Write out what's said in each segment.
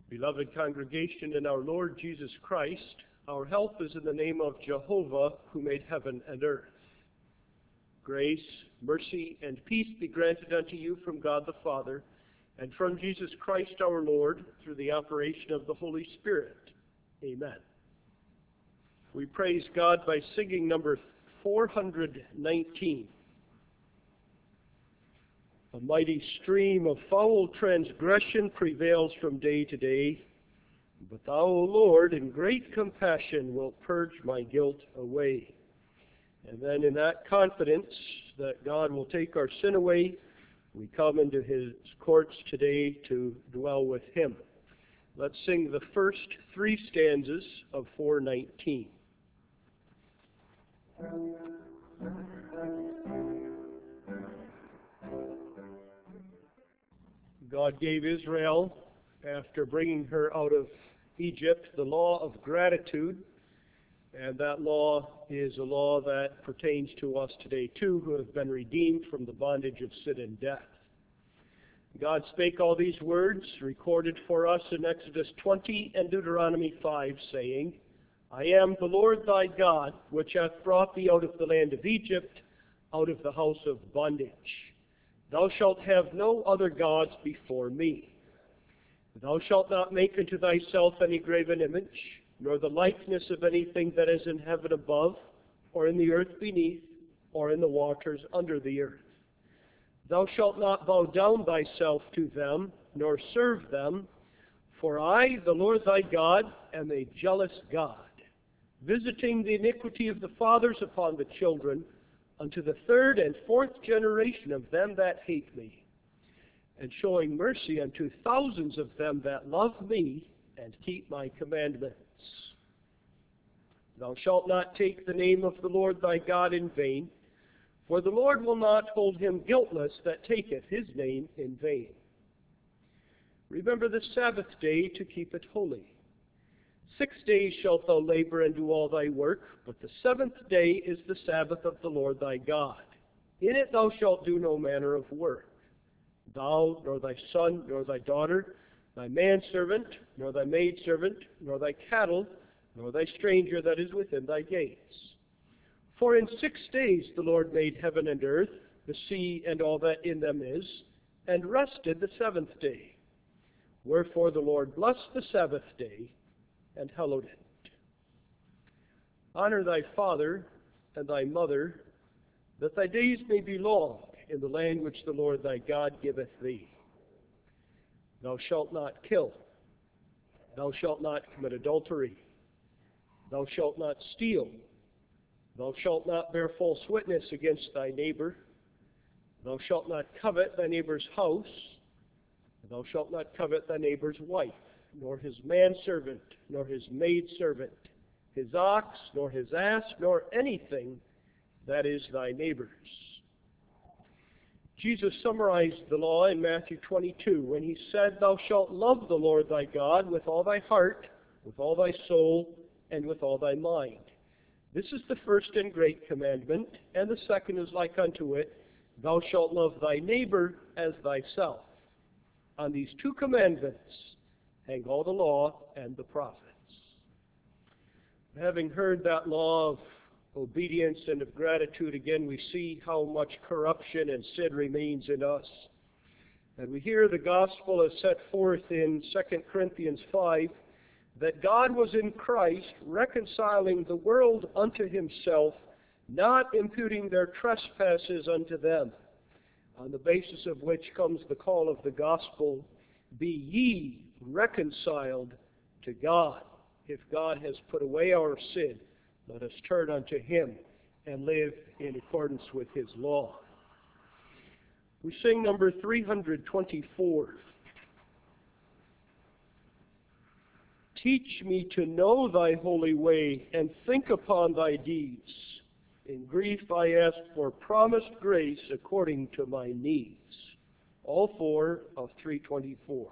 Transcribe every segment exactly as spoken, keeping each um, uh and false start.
Beloved congregation in our Lord Jesus Christ, our help is in the name of Jehovah, who made heaven and earth. Grace, mercy, and peace be granted unto you from God the Father, and from Jesus Christ our Lord, through the operation of the Holy Spirit. Amen. We praise God by singing number four hundred nineteen. A mighty stream of foul transgression prevails from day to day, but thou, O Lord, in great compassion wilt purge my guilt away. And then in that confidence that God will take our sin away, we come into his courts today to dwell with him. Let's sing the first three stanzas of four nineteen. God gave Israel, after bringing her out of Egypt, the law of gratitude, and that law is a law that pertains to us today too, who have been redeemed from the bondage of sin and death. God spake all these words, recorded for us in Exodus twenty and Deuteronomy five, saying, I am the Lord thy God, which hath brought thee out of the land of Egypt, out of the house of bondage. Thou shalt have no other gods before me. Thou shalt not make unto thyself any graven image, nor the likeness of anything that is in heaven above, or in the earth beneath, or in the waters under the earth. Thou shalt not bow down thyself to them, nor serve them, for I, the Lord thy God, am a jealous God, visiting the iniquity of the fathers upon the children, unto the third and fourth generation of them that hate me, and showing mercy unto thousands of them that love me and keep my commandments. Thou shalt not take the name of the Lord thy God in vain, for the Lord will not hold him guiltless that taketh his name in vain. Remember the Sabbath day to keep it holy. Six days shalt thou labor and do all thy work, but the seventh day is the Sabbath of the Lord thy God. In it thou shalt do no manner of work. Thou, nor thy son, nor thy daughter, thy manservant, nor thy maidservant, nor thy cattle, nor thy stranger that is within thy gates. For in six days the Lord made heaven and earth, the sea and all that in them is, and rested the seventh day. Wherefore the Lord blessed the Sabbath day, and hallowed it. Honor thy father and thy mother, that thy days may be long in the land which the Lord thy God giveth thee. Thou shalt not kill. Thou shalt not commit adultery. Thou shalt not steal. Thou shalt not bear false witness against thy neighbor. Thou shalt not covet thy neighbor's house. Thou shalt not covet thy neighbor's wife, nor his manservant, nor his maidservant, his ox, nor his ass, nor anything that is thy neighbor's. Jesus summarized the law in Matthew twenty-two when he said, Thou shalt love the Lord thy God with all thy heart, with all thy soul, and with all thy mind. This is the first and great commandment, and the second is like unto it, Thou shalt love thy neighbor as thyself. On these two commandments hang all the law and the prophets. Having heard that law of obedience and of gratitude, again we see how much corruption and sin remains in us. And we hear the gospel as set forth in Second Corinthians five, that God was in Christ reconciling the world unto himself, not imputing their trespasses unto them, on the basis of which comes the call of the gospel, Be ye reconciled to God. If God has put away our sin, let us turn unto him and live in accordance with his law. We sing number three hundred twenty-four. Teach me to know thy holy way, and think upon thy deeds. In grief I ask for promised grace according to my needs. All four of three twenty-four.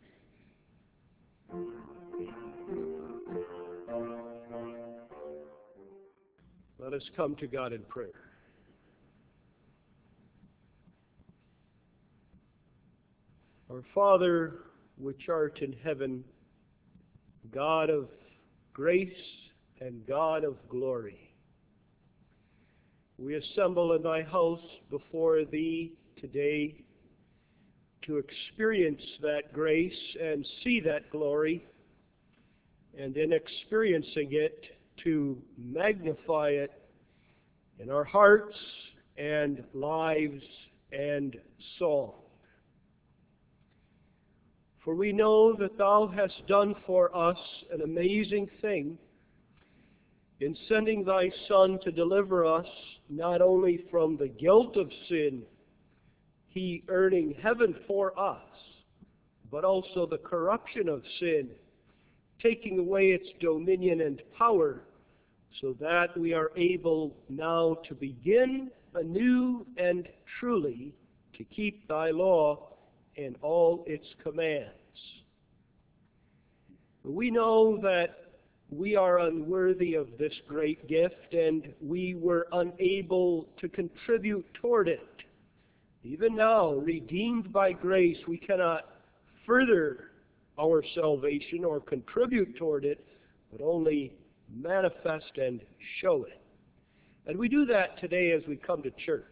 Let us come to God in prayer. Our Father, which art in heaven, God of grace and God of glory, we assemble in thy house before thee today to experience that grace and see that glory, and in experiencing it, to magnify it in our hearts and lives and song. For we know that thou hast done for us an amazing thing in sending thy Son to deliver us not only from the guilt of sin, he earning heaven for us, but also the corruption of sin, taking away its dominion and power, so that we are able now to begin anew and truly to keep thy law and all its commands. We know that we are unworthy of this great gift, and we were unable to contribute toward it. Even now, redeemed by grace, we cannot further our salvation or contribute toward it, but only manifest and show it. And we do that today as we come to church.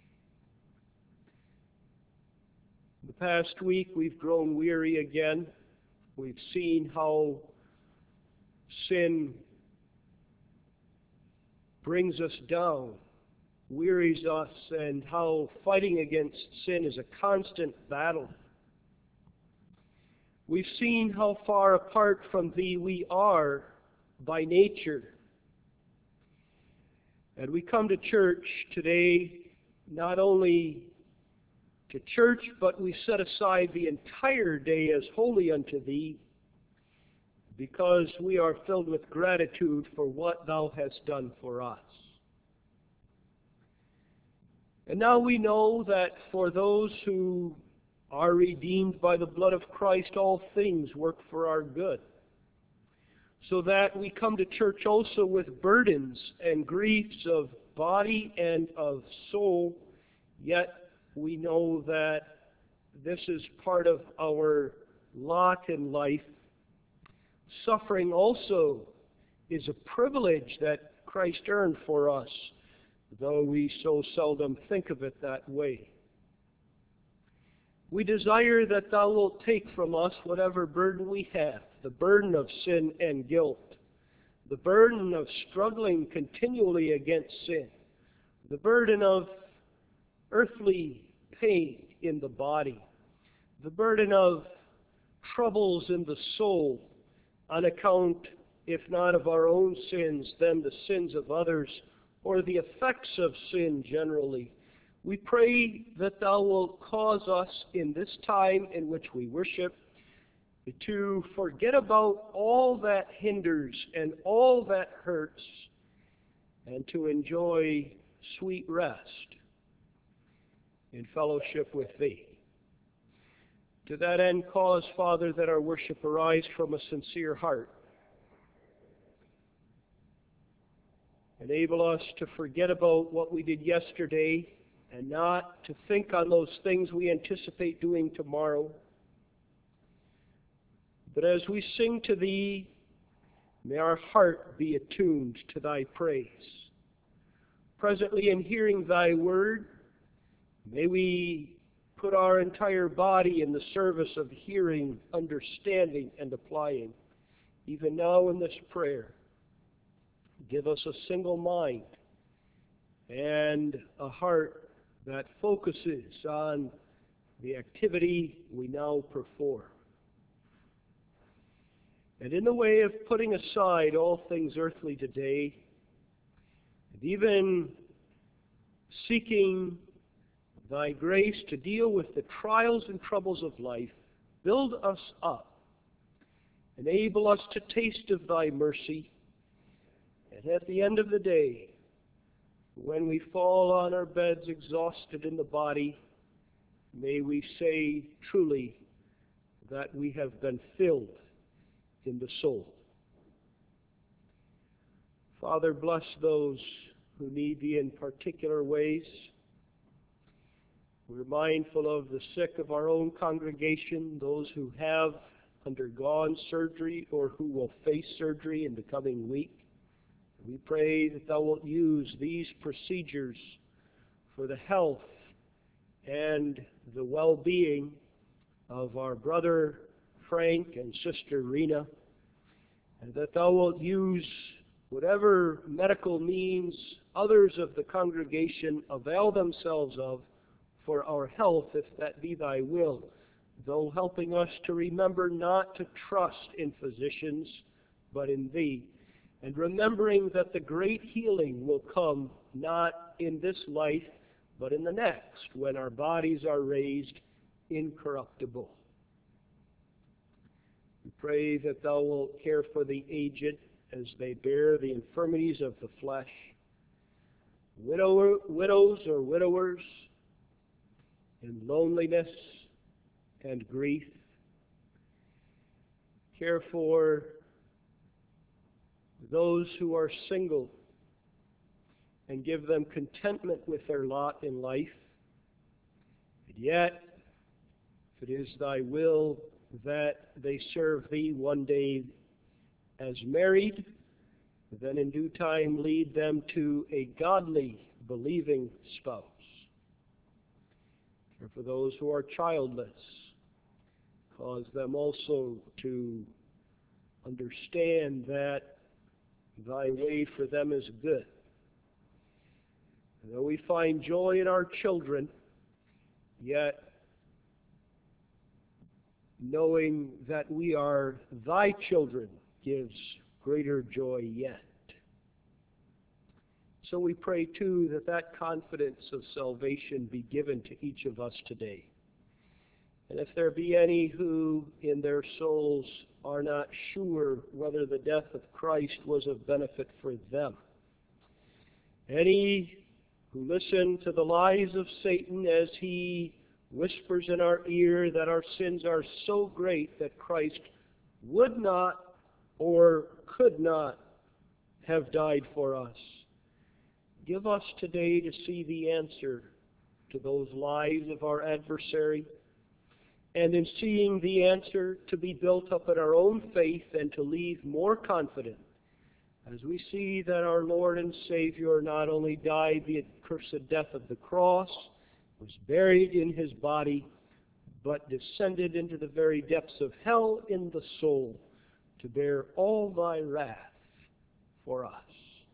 The past week, we've grown weary again. We've seen how sin brings us down, wearies us, and how fighting against sin is a constant battle. We've seen how far apart from thee we are by nature. And we come to church today not only to church, but we set aside the entire day as holy unto thee, because we are filled with gratitude for what thou hast done for us. And now we know that for those who are redeemed by the blood of Christ, all things work for our good. So that we come to church also with burdens and griefs of body and of soul, yet we know that this is part of our lot in life. Suffering also is a privilege that Christ earned for us, though we so seldom think of it that way. We desire that thou wilt take from us whatever burden we have, the burden of sin and guilt, the burden of struggling continually against sin, the burden of earthly pain in the body, the burden of troubles in the soul, on account, if not of our own sins, then the sins of others, or the effects of sin generally. We pray that thou wilt cause us in this time in which we worship to forget about all that hinders and all that hurts, and to enjoy sweet rest in fellowship with thee. To that end, cause, Father, that our worship arise from a sincere heart. Enable us to forget about what we did yesterday and not to think on those things we anticipate doing tomorrow. But as we sing to thee, may our heart be attuned to thy praise. Presently, in hearing thy word, may we put our entire body in the service of hearing, understanding, and applying. Even now in this prayer, give us a single mind and a heart that focuses on the activity we now perform. And in the way of putting aside all things earthly today, and even seeking thy grace to deal with the trials and troubles of life, build us up, enable us to taste of thy mercy, and at the end of the day, when we fall on our beds exhausted in the body, may we say truly that we have been filled in the soul. Father, bless those who need thee in particular ways. We're mindful of the sick of our own congregation, those who have undergone surgery or who will face surgery in the coming week. We pray that thou wilt use these procedures for the health and the well-being of our brother Frank and sister Rena, and that thou wilt use whatever medical means others of the congregation avail themselves of for our health, if that be thy will, though helping us to remember not to trust in physicians, but in thee, and remembering that the great healing will come not in this life, but in the next, when our bodies are raised incorruptible. We pray that thou wilt care for the aged as they bear the infirmities of the flesh, widower, widows or widowers in loneliness and grief. Care for those who are single and give them contentment with their lot in life. And yet, if it is thy will that they serve thee one day as married, then in due time lead them to a godly, believing spouse. Care for those who are childless. Cause them also to understand that thy way for them is good. And though we find joy in our children, yet knowing that we are thy children gives greater joy yet. So we pray, too, that that confidence of salvation be given to each of us today. And if there be any who in their souls are not sure whether the death of Christ was of benefit for them, any who listen to the lies of Satan as he whispers in our ear that our sins are so great that Christ would not or could not have died for us, give us today to see the answer to those lies of our adversary, and in seeing the answer, to be built up in our own faith and to leave more confident as we see that our Lord and Savior not only died the accursed death of the cross, was buried in his body, but descended into the very depths of hell in the soul to bear all thy wrath for us.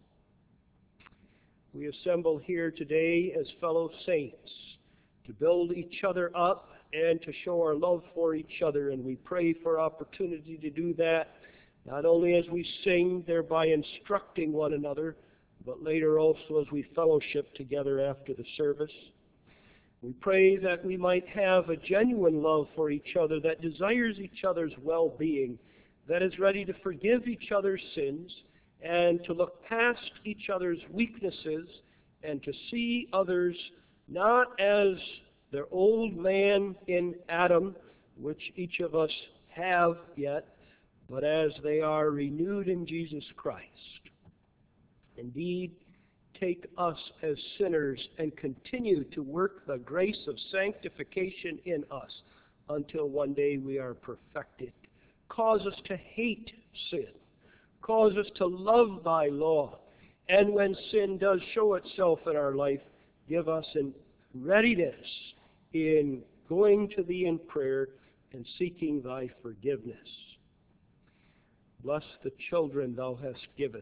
We assemble here today as fellow saints to build each other up and to show our love for each other, and we pray for opportunity to do that, not only as we sing, thereby instructing one another, but later also as we fellowship together after the service. We pray that we might have a genuine love for each other that desires each other's well-being, that is ready to forgive each other's sins and to look past each other's weaknesses and to see others not as their old man in Adam, which each of us have yet, but as they are renewed in Jesus Christ. Indeed, take us as sinners and continue to work the grace of sanctification in us until one day we are perfected. Cause us to hate sin. Cause us to love thy law. And when sin does show itself in our life, give us a readiness in going to thee in prayer and seeking thy forgiveness. Bless the children thou hast given.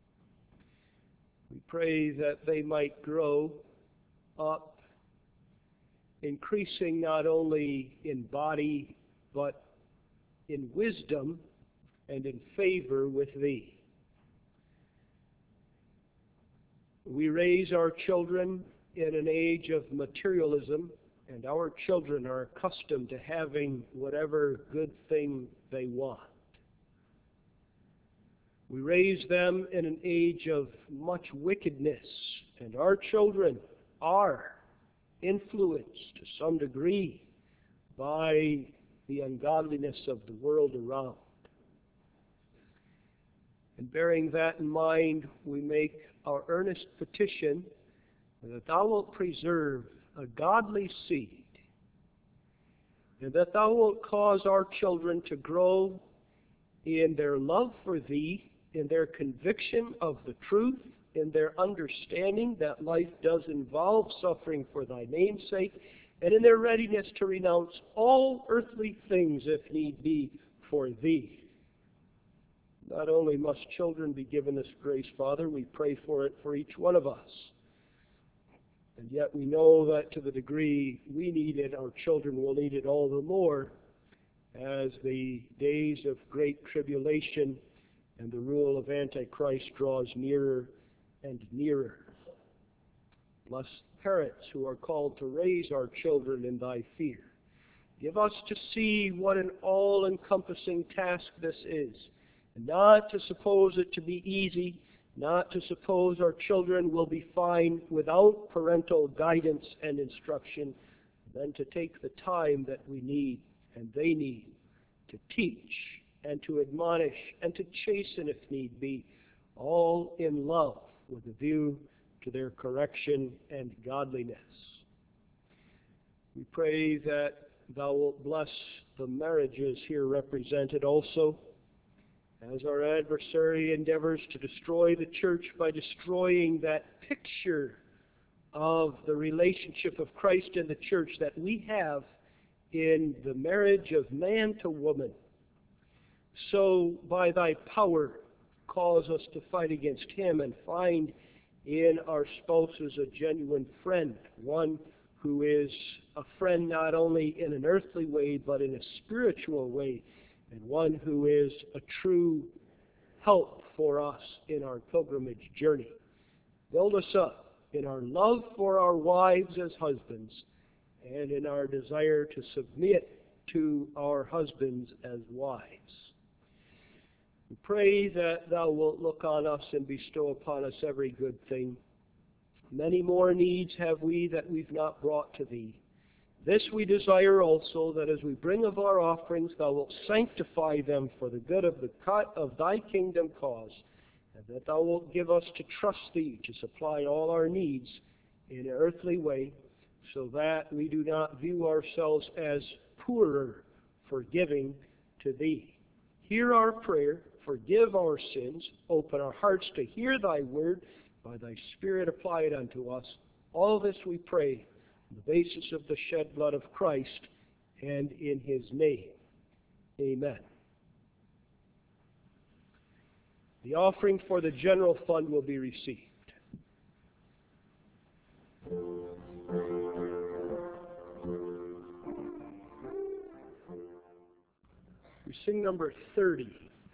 We pray that they might grow up, increasing not only in body, but in wisdom and in favor with thee. We raise our children in an age of materialism, and our children are accustomed to having whatever good thing they want. We raise them in an age of much wickedness, and our children are influenced to some degree by the ungodliness of the world around. And bearing that in mind, we make our earnest petition that thou wilt preserve a godly seed and that thou wilt cause our children to grow in their love for thee, in their conviction of the truth, in their understanding that life does involve suffering for thy name's sake, and in their readiness to renounce all earthly things, if need be, for thee. Not only must children be given this grace, Father, we pray for it for each one of us. And yet we know that to the degree we need it, our children will need it all the more as the days of great tribulation and the rule of Antichrist draws nearer and nearer. Bless parents who are called to raise our children in thy fear. Give us to see what an all-encompassing task this is, and not to suppose it to be easy, not to suppose our children will be fine without parental guidance and instruction, then to take the time that we need and they need to teach and to admonish and to chasten if need be, all in love with a view to their correction and godliness. We pray that thou wilt bless the marriages here represented also, as our adversary endeavors to destroy the church by destroying that picture of the relationship of Christ and the church that we have in the marriage of man to woman. So by thy power, cause us to fight against him and find in our spouses a genuine friend, one who is a friend not only in an earthly way but in a spiritual way, and one who is a true help for us in our pilgrimage journey. Build us up in our love for our wives as husbands and in our desire to submit to our husbands as wives. We pray that thou wilt look on us and bestow upon us every good thing. Many more needs have we that we've not brought to thee. This we desire also, that as we bring of our offerings, thou wilt sanctify them for the good of the of thy kingdom cause, and that thou wilt give us to trust thee to supply all our needs in an earthly way, so that we do not view ourselves as poorer for giving to thee. Hear our prayer, forgive our sins, open our hearts to hear thy word, by thy Spirit apply it unto us. All this we pray on the basis of the shed blood of Christ and in his name. Amen. The offering for the general fund will be received. We sing number thirty.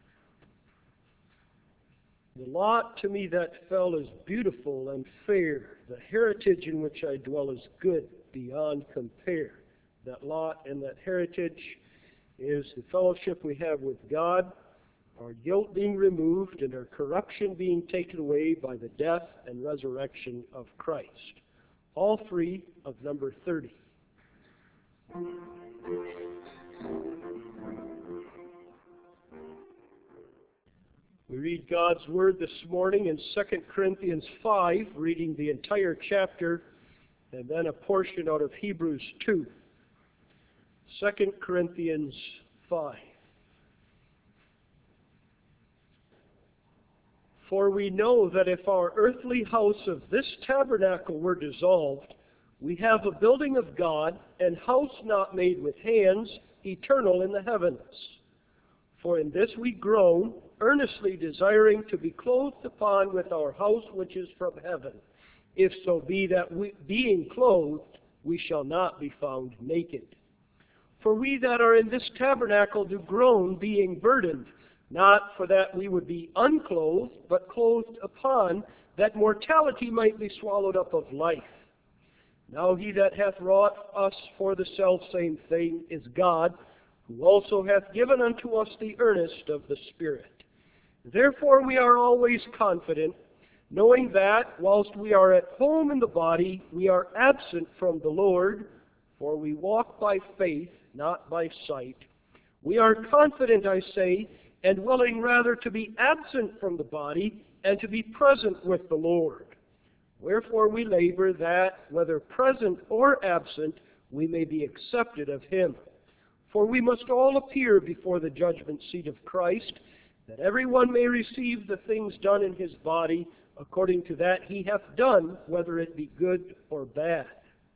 The lot to me that fell is beautiful and fair. The heritage in which I dwell is good beyond compare. That lot and that heritage is the fellowship we have with God, our guilt being removed and our corruption being taken away by the death and resurrection of Christ. All three of number thirty. We read God's Word this morning in Second Corinthians five, reading the entire chapter, and then a portion out of Hebrews two. Second Corinthians five. For we know that if our earthly house of this tabernacle were dissolved, we have a building of God, and house not made with hands, eternal in the heavens. For in this we groan, earnestly desiring to be clothed upon with our house which is from heaven, if so be that we, being clothed, we shall not be found naked. For we that are in this tabernacle do groan, being burdened, not for that we would be unclothed, but clothed upon, that mortality might be swallowed up of life. Now he that hath wrought us for the selfsame thing is God, who also hath given unto us the earnest of the Spirit. Therefore we are always confident, knowing that, whilst we are at home in the body, we are absent from the Lord, for we walk by faith, not by sight. We are confident, I say, and willing rather to be absent from the body, and to be present with the Lord. Wherefore we labor that, whether present or absent, we may be accepted of him. For we must all appear before the judgment seat of Christ, that every one may receive the things done in his body according to that he hath done, whether it be good or bad.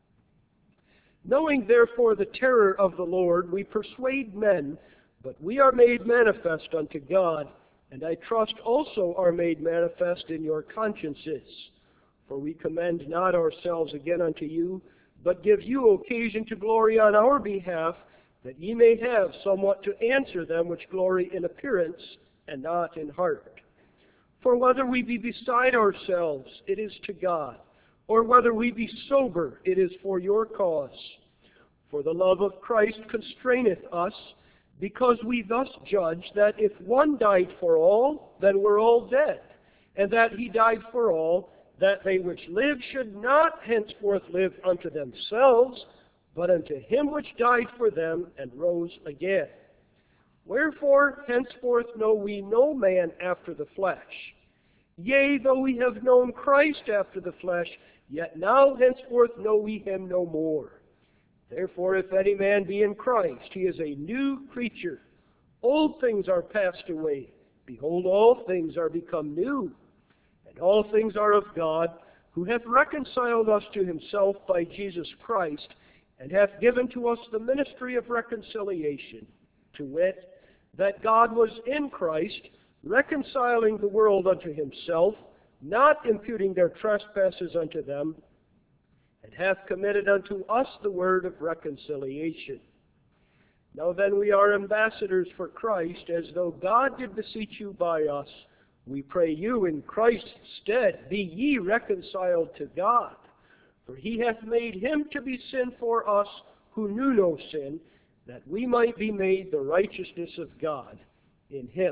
Knowing therefore the terror of the Lord, we persuade men, but we are made manifest unto God, and I trust also are made manifest in your consciences. For we commend not ourselves again unto you, but give you occasion to glory on our behalf, that ye may have somewhat to answer them which glory in appearance, and not in heart. For whether we be beside ourselves, it is to God, or whether we be sober, it is for your cause. For the love of Christ constraineth us, because we thus judge that if one died for all, then we're all dead, and that he died for all, that they which live should not henceforth live unto themselves, but unto him which died for them and rose again. Wherefore henceforth know we no man after the flesh. Yea, though we have known Christ after the flesh, yet now henceforth know we him no more. Therefore, if any man be in Christ, he is a new creature. Old things are passed away. Behold, all things are become new. And all things are of God, who hath reconciled us to himself by Jesus Christ, and hath given to us the ministry of reconciliation, to wit, that God was in Christ, reconciling the world unto himself, not imputing their trespasses unto them, and hath committed unto us the word of reconciliation. Now then we are ambassadors for Christ, as though God did beseech you by us. We pray you in Christ's stead, be ye reconciled to God. For he hath made him to be sin for us who knew no sin, that we might be made the righteousness of God in him.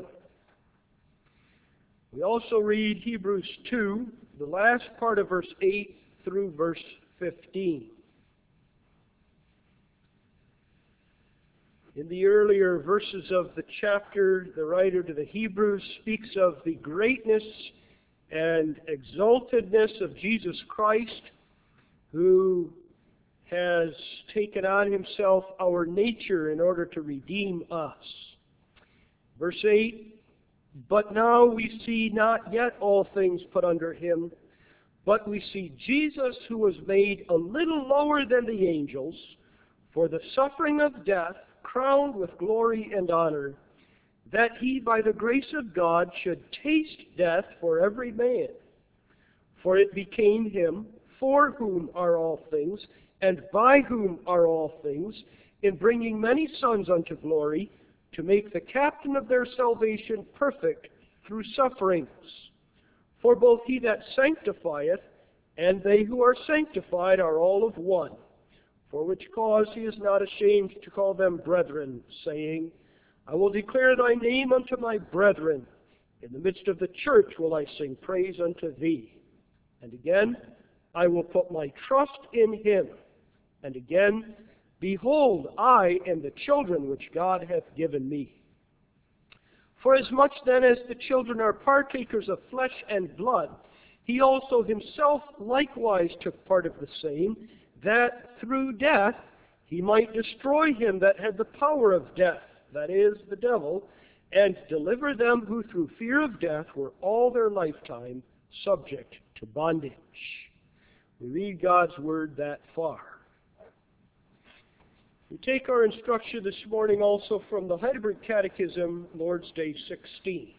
We also read Hebrews two, the last part of verse eight through verse fifteen. In the earlier verses of the chapter, the writer to the Hebrews speaks of the greatness and exaltedness of Jesus Christ, who has taken on himself our nature in order to redeem us. Verse eight, but now we see not yet all things put under him, but we see Jesus, who was made a little lower than the angels, for the suffering of death, crowned with glory and honor, that he by the grace of God should taste death for every man. For it became him, for whom are all things, and by whom are all things, in bringing many sons unto glory, to make the captain of their salvation perfect through sufferings. For both he that sanctifieth and they who are sanctified are all of one. For which cause he is not ashamed to call them brethren, saying, I will declare thy name unto my brethren. In the midst of the church will I sing praise unto thee. And again, I will put my trust in him. And again, behold, I and the children which God hath given me. For as much then as the children are partakers of flesh and blood, he also himself likewise took part of the same, that through death he might destroy him that had the power of death, that is, the devil, and deliver them who through fear of death were all their lifetime subject to bondage. We read God's word that far. We take our instruction this morning also from the Heidelberg Catechism, Lord's Day sixteen.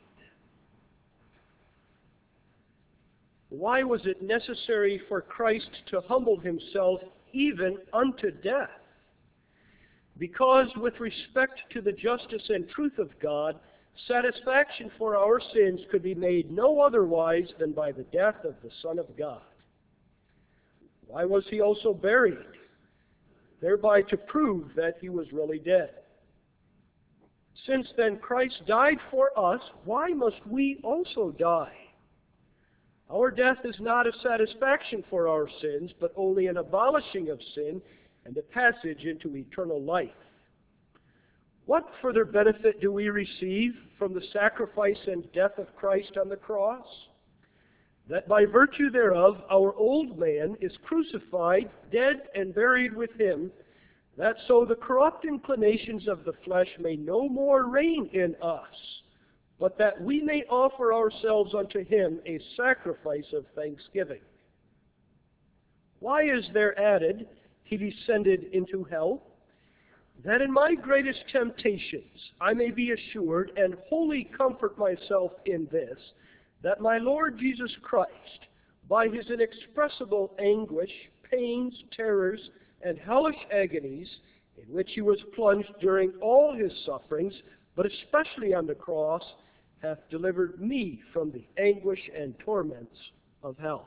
Why was it necessary for Christ to humble himself even unto death? Because with respect to the justice and truth of God, satisfaction for our sins could be made no otherwise than by the death of the Son of God. Why was he also buried? Thereby to prove that he was really dead. Since then Christ died for us, why must we also die? Our death is not a satisfaction for our sins, but only an abolishing of sin and a passage into eternal life. What further benefit do we receive from the sacrifice and death of Christ on the cross? That by virtue thereof our old man is crucified, dead, and buried with him, that so the corrupt inclinations of the flesh may no more reign in us, but that we may offer ourselves unto him a sacrifice of thanksgiving. Why is there added, he descended into hell? That in my greatest temptations I may be assured and wholly comfort myself in this, that my Lord Jesus Christ, by his inexpressible anguish, pains, terrors, and hellish agonies, in which he was plunged during all his sufferings, but especially on the cross, hath delivered me from the anguish and torments of hell.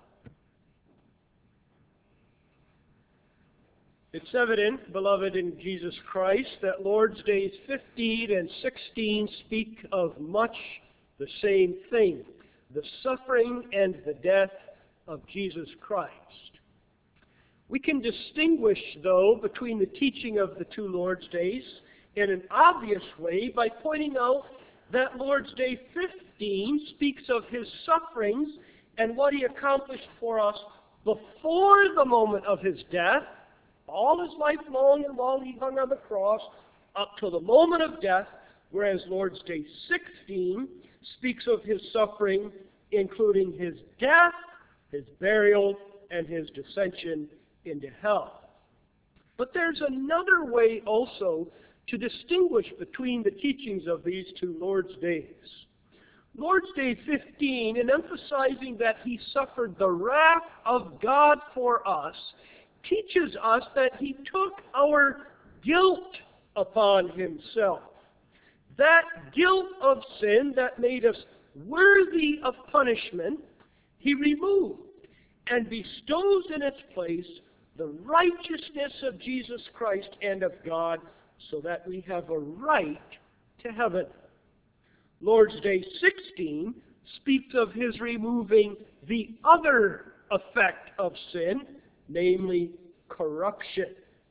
It's evident, beloved in Jesus Christ, that Lord's Days fifteen and sixteen speak of much the same thing, the suffering and the death of Jesus Christ. We can distinguish, though, between the teaching of the two Lord's Days in an obvious way by pointing out that Lord's Day fifteen speaks of his sufferings and what he accomplished for us before the moment of his death, all his life long and while he hung on the cross, up to the moment of death, whereas Lord's Day sixteen speaks of his suffering, including his death, his burial, and his descension into hell. But there's another way also to distinguish between the teachings of these two Lord's Days. Lord's Day fifteen, in emphasizing that he suffered the wrath of God for us, teaches us that he took our guilt upon himself. That guilt of sin that made us worthy of punishment, he removed and bestows in its place the righteousness of Jesus Christ and of God, so that we have a right to heaven. Lord's Day sixteen speaks of his removing the other effect of sin, namely corruption.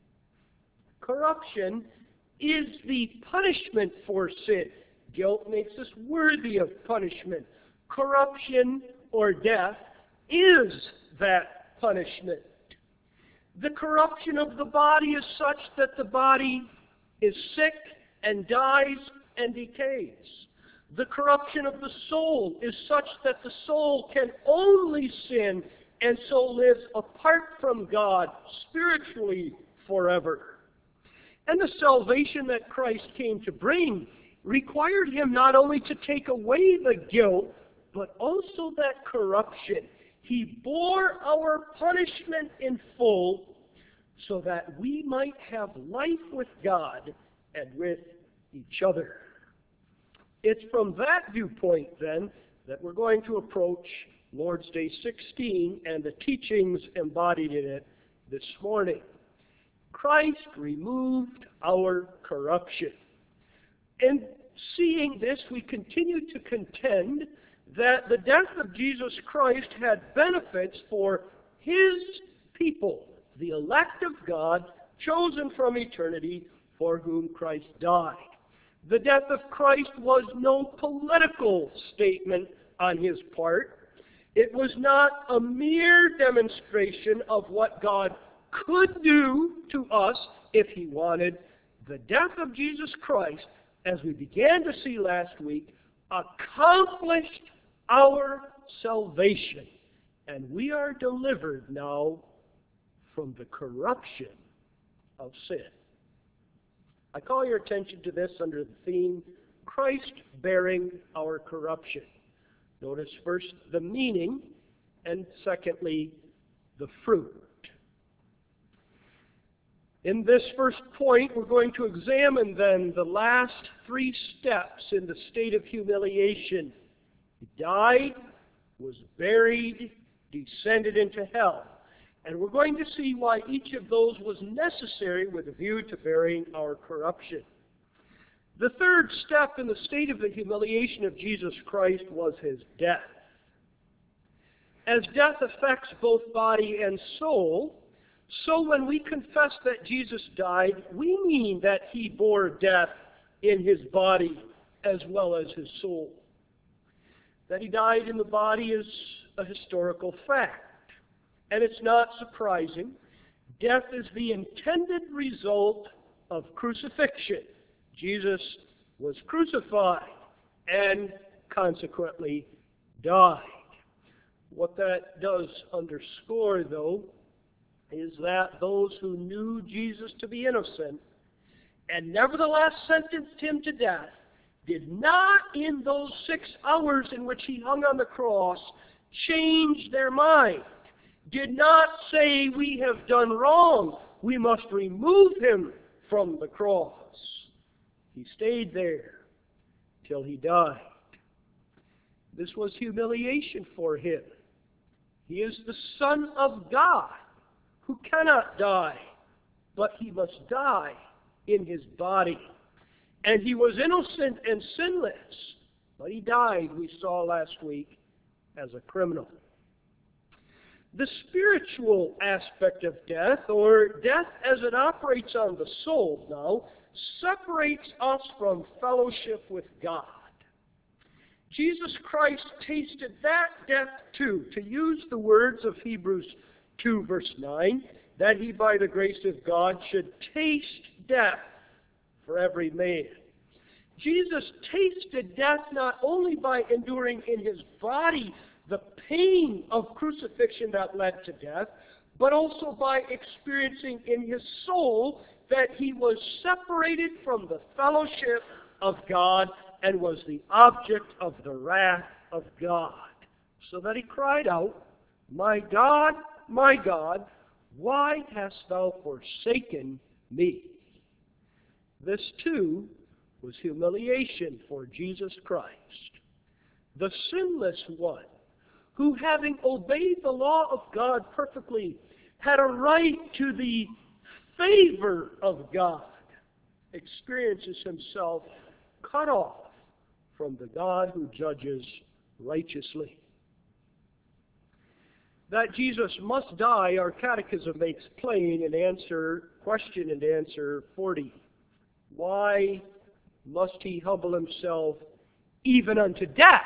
Corruption is the punishment for sin. Guilt makes us worthy of punishment. Corruption or death is that punishment. The corruption of the body is such that the body is sick and dies and decays. The corruption of the soul is such that the soul can only sin and so lives apart from God spiritually forever. And the salvation that Christ came to bring required him not only to take away the guilt, but also that corruption. He bore our punishment in full so that we might have life with God and with each other. It's from that viewpoint, then, that we're going to approach Lord's Day sixteen and the teachings embodied in it this morning. Christ removed our corruption. And seeing this, we continue to contend that the death of Jesus Christ had benefits for his people, the elect of God, chosen from eternity, for whom Christ died. The death of Christ was no political statement on his part. It was not a mere demonstration of what God could do to us if he wanted. The death of Jesus Christ, as we began to see last week, accomplished our salvation. And we are delivered now from the corruption of sin. I call your attention to this under the theme, Christ bearing our corruption. Notice first the meaning, and secondly, the fruit. In this first point, we're going to examine then the last three steps in the state of humiliation. He died, was buried, descended into hell. And we're going to see why each of those was necessary with a view to bearing our corruption. The third step in the state of the humiliation of Jesus Christ was his death. As death affects both body and soul, so when we confess that Jesus died, we mean that he bore death in his body as well as his soul. That he died in the body is a historical fact. And it's not surprising. Death is the intended result of crucifixion. Jesus was crucified and consequently died. What that does underscore, though, is that those who knew Jesus to be innocent and nevertheless sentenced him to death did not, in those six hours in which he hung on the cross, change their mind, did not say, "We have done wrong, we must remove him from the cross." He stayed there till he died. This was humiliation for him. He is the Son of God, who cannot die, but he must die in his body. And he was innocent and sinless, but he died, we saw last week, as a criminal. The spiritual aspect of death, or death as it operates on the soul now, separates us from fellowship with God. Jesus Christ tasted that death too, to use the words of Hebrews two, verse nine, that he by the grace of God should taste death for every man. Jesus tasted death not only by enduring in his body the pain of crucifixion that led to death, but also by experiencing in his soul that he was separated from the fellowship of God and was the object of the wrath of God. So that he cried out, "My God, my God, why hast thou forsaken me?" This too was humiliation for Jesus Christ, the sinless one, who, having obeyed the law of God perfectly, had a right to the favor of God, experiences himself cut off from the God who judges righteously. That Jesus must die, our catechism makes plain in answer, question and answer forty. Why must he humble himself even unto death?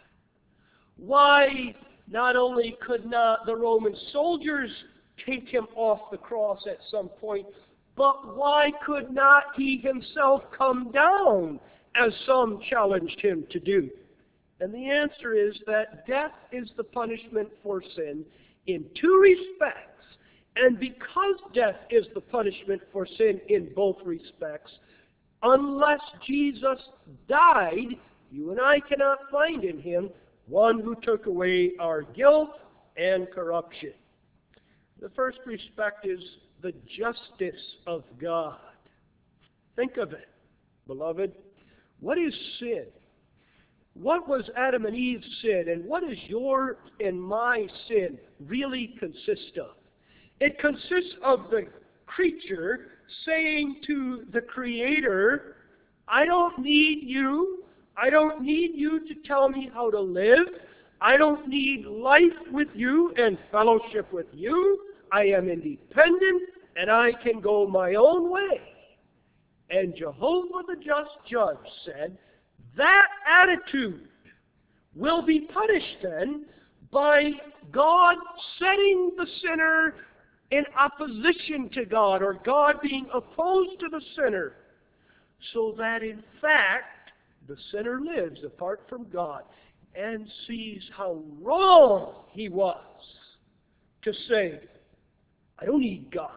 Why not only could not the Roman soldiers take him off the cross at some point, but why could not he himself come down, as some challenged him to do? And the answer is that death is the punishment for sin in two respects. And because death is the punishment for sin in both respects, unless Jesus died, you and I cannot find in him one who took away our guilt and corruption. The first respect is the justice of God. Think of it, beloved. What is sin? What was Adam and Eve's sin, and what does your and my sin really consist of? It consists of the creature saying to the Creator, "I don't need you. I don't need you to tell me how to live. I don't need life with you and fellowship with you. I am independent, and I can go my own way." And Jehovah the just judge said, that attitude will be punished then by God setting the sinner in opposition to God, or God being opposed to the sinner, so that in fact the sinner lives apart from God and sees how wrong he was to say, "I don't need God."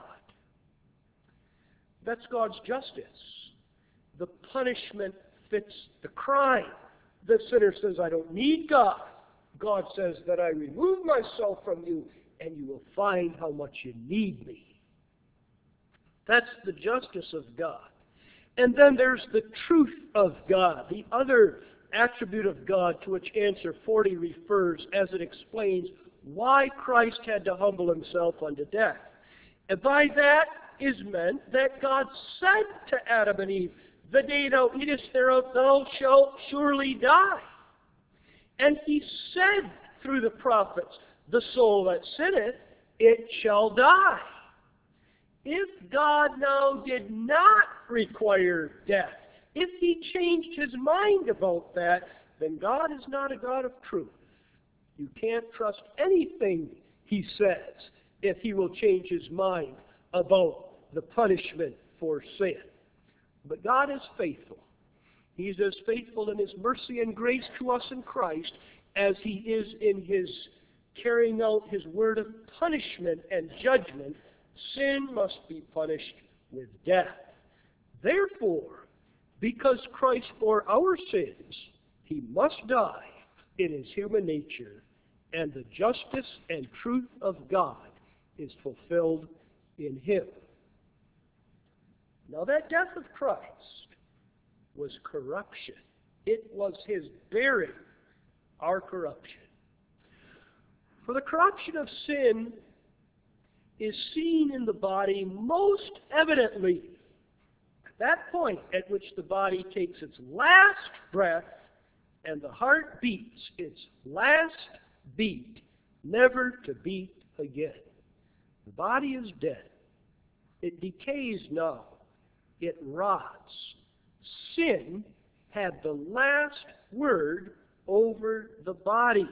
That's God's justice. The punishment fits the crime. The sinner says, "I don't need God." God says that I remove myself from you, and you will find how much you need me. That's the justice of God. And then there's the truth of God, the other attribute of God to which answer forty refers as it explains why Christ had to humble himself unto death. And by that is meant that God said to Adam and Eve, "The day thou eatest thereof, thou shalt surely die." And he said through the prophets, "The soul that sinneth, it shall die." If God now did not require death, if he changed his mind about that, then God is not a God of truth. You can't trust anything he says if he will change his mind about the punishment for sin. But God is faithful. He's as faithful in His mercy and grace to us in Christ as He is in His carrying out His word of punishment and judgment. Sin must be punished with death. Therefore, because Christ bore our sins, He must die in His human nature, and the justice and truth of God is fulfilled in Him. Now that death of Christ was corruption. It was His bearing our corruption. For the corruption of sin is seen in the body most evidently at that point at which the body takes its last breath and the heart beats its last beat, never to beat again. The body is dead. It decays now. It rots. Sin had the last word over the body.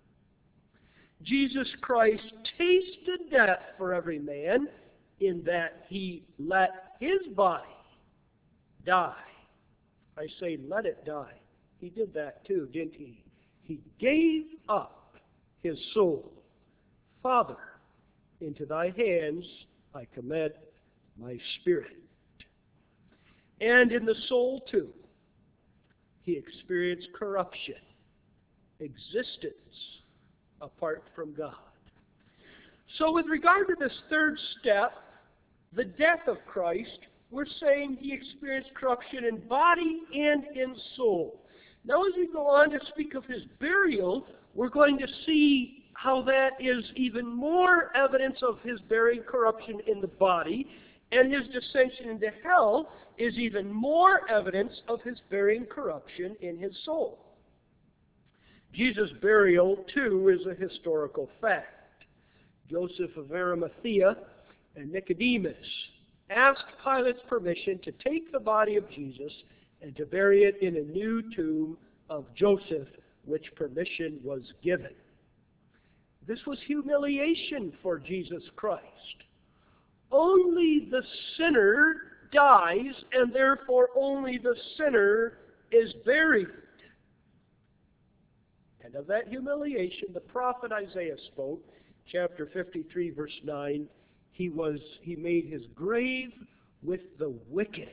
Jesus Christ tasted death for every man in that He let His body die. I say let it die. He did that too, didn't He? He gave up His soul. Father, into Thy hands I commit my spirit. And in the soul too, He experienced corruption, existence apart from God. So with regard to this third step, the death of Christ, we're saying He experienced corruption in body and in soul. Now as we go on to speak of His burial, we're going to see how that is even more evidence of His bearing corruption in the body, and His descension into hell is even more evidence of His bearing corruption in His soul. Jesus' burial, too, is a historical fact. Joseph of Arimathea and Nicodemus asked Pilate's permission to take the body of Jesus and to bury it in a new tomb of Joseph, which permission was given. This was humiliation for Jesus Christ. Only the sinner dies, and therefore only the sinner is buried. And of that humiliation, the prophet Isaiah spoke, chapter fifty-three, verse nine, he was he made his grave with the wicked.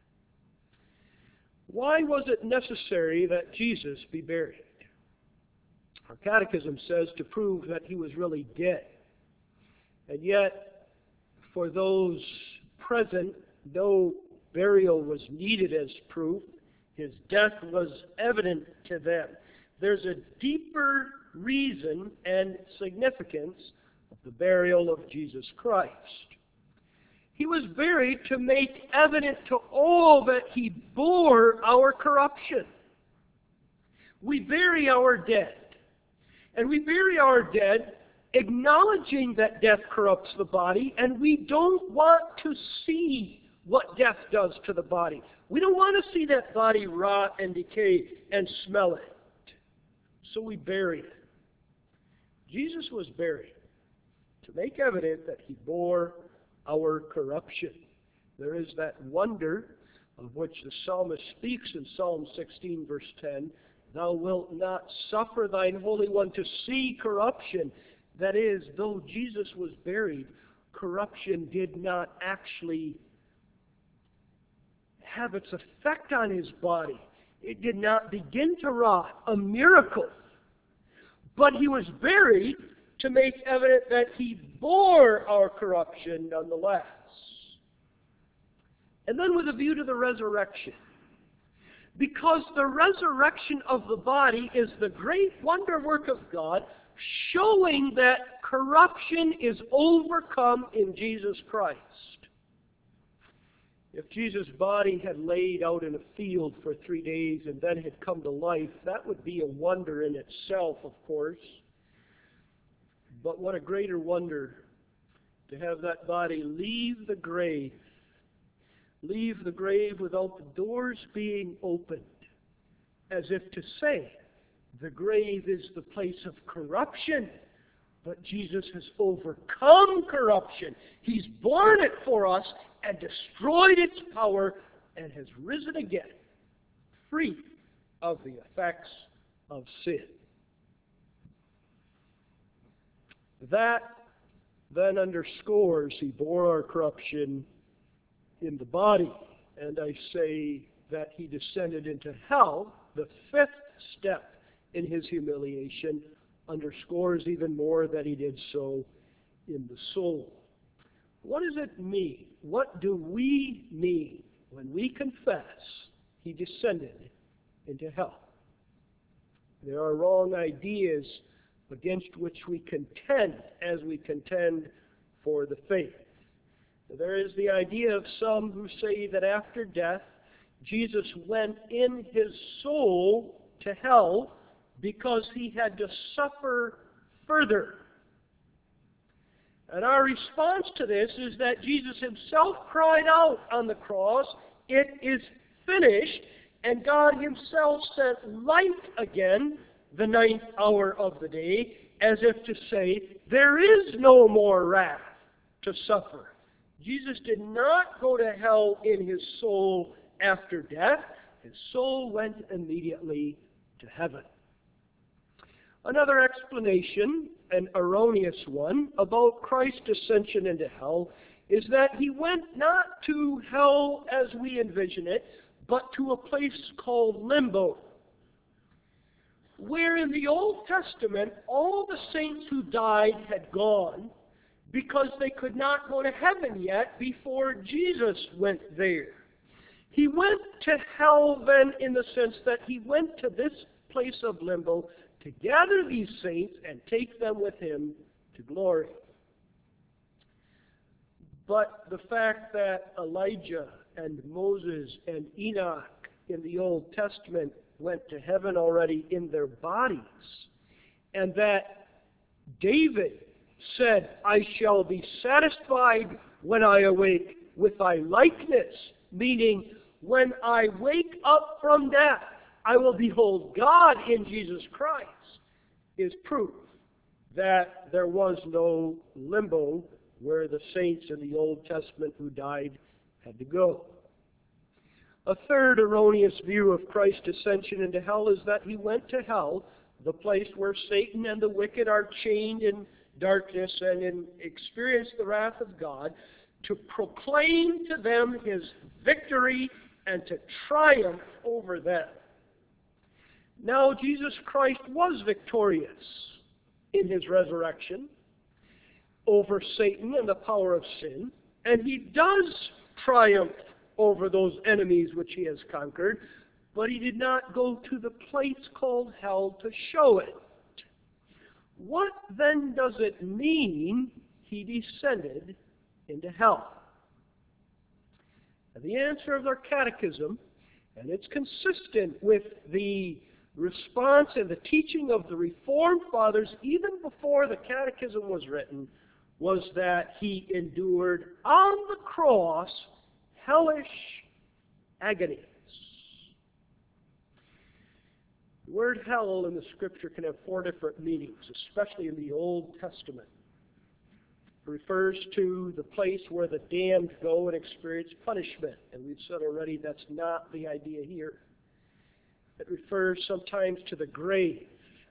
Why was it necessary that Jesus be buried? Our catechism says to prove that He was really dead. And yet, for those present, no burial was needed as proof. His death was evident to them. There's a deeper reason and significance of the burial of Jesus Christ. He was buried to make evident to all that He bore our corruption. We bury our dead. And we bury our dead acknowledging that death corrupts the body, and we don't want to see what death does to the body. We don't want to see that body rot and decay and smell it. So we bury it. Jesus was buried to make evident that He bore our corruption. There is that wonder of which the psalmist speaks in Psalm sixteen, verse ten, Thou wilt not suffer Thine Holy One to see corruption. That is, though Jesus was buried, corruption did not actually have its effect on His body. It did not begin to rot, a miracle. But He was buried to make evident that He bore our corruption nonetheless. And then with a view to the resurrection. Because the resurrection of the body is the great wonder work of God, showing that corruption is overcome in Jesus Christ. If Jesus' body had laid out in a field for three days and then had come to life, that would be a wonder in itself, of course. But what a greater wonder to have that body leave the grave, leave the grave without the doors being opened, as if to say, the grave is the place of corruption, But Jesus has overcome corruption. He's borne it for us and destroyed its power and has risen again, free of the effects of sin. That then underscores he bore our corruption in the body. And I say that he descended into hell, the fifth step in his humiliation, underscores even more that he did so in the soul. What does it mean? What do we mean when we confess he descended into hell? There are wrong ideas against which we contend as we contend for the faith. There is the idea of some who say that after death, Jesus went in his soul to hell because he had to suffer further. And our response to this is that Jesus himself cried out on the cross, "It is finished," and God himself sent light again the ninth hour of the day, as if to say, there is no more wrath to suffer. Jesus did not go to hell in his soul after death. His soul went immediately to heaven. Another explanation, an erroneous one, about Christ's ascension into hell is that he went not to hell as we envision it, but to a place called limbo, where in the Old Testament all the saints who died had gone because they could not go to heaven yet before Jesus went there. He went to hell then in the sense that he went to this place of limbo to gather these saints and take them with him to glory. But the fact that Elijah and Moses and Enoch in the Old Testament went to heaven already in their bodies, and that David said, "I shall be satisfied when I awake with thy likeness," meaning when I wake up from death, I will behold God in Jesus Christ, is proof that there was no limbo where the saints in the Old Testament who died had to go. A third erroneous view of Christ's ascension into hell is that he went to hell, the place where Satan and the wicked are chained in darkness and in, experience the wrath of God, to proclaim to them his victory and to triumph over them. Now, Jesus Christ was victorious in his resurrection over Satan and the power of sin, and he does triumph over those enemies which he has conquered, but he did not go to the place called hell to show it. What then does it mean he descended into hell? And the answer of their catechism, and it's consistent with the response and the teaching of the Reformed Fathers even before the catechism was written, was that he endured on the cross hellish agonies. The word hell in the Scripture can have four different meanings, especially in the Old Testament. It refers to the place where the damned go and experience punishment. And we've said already that's not the idea here. It refers sometimes to the grave.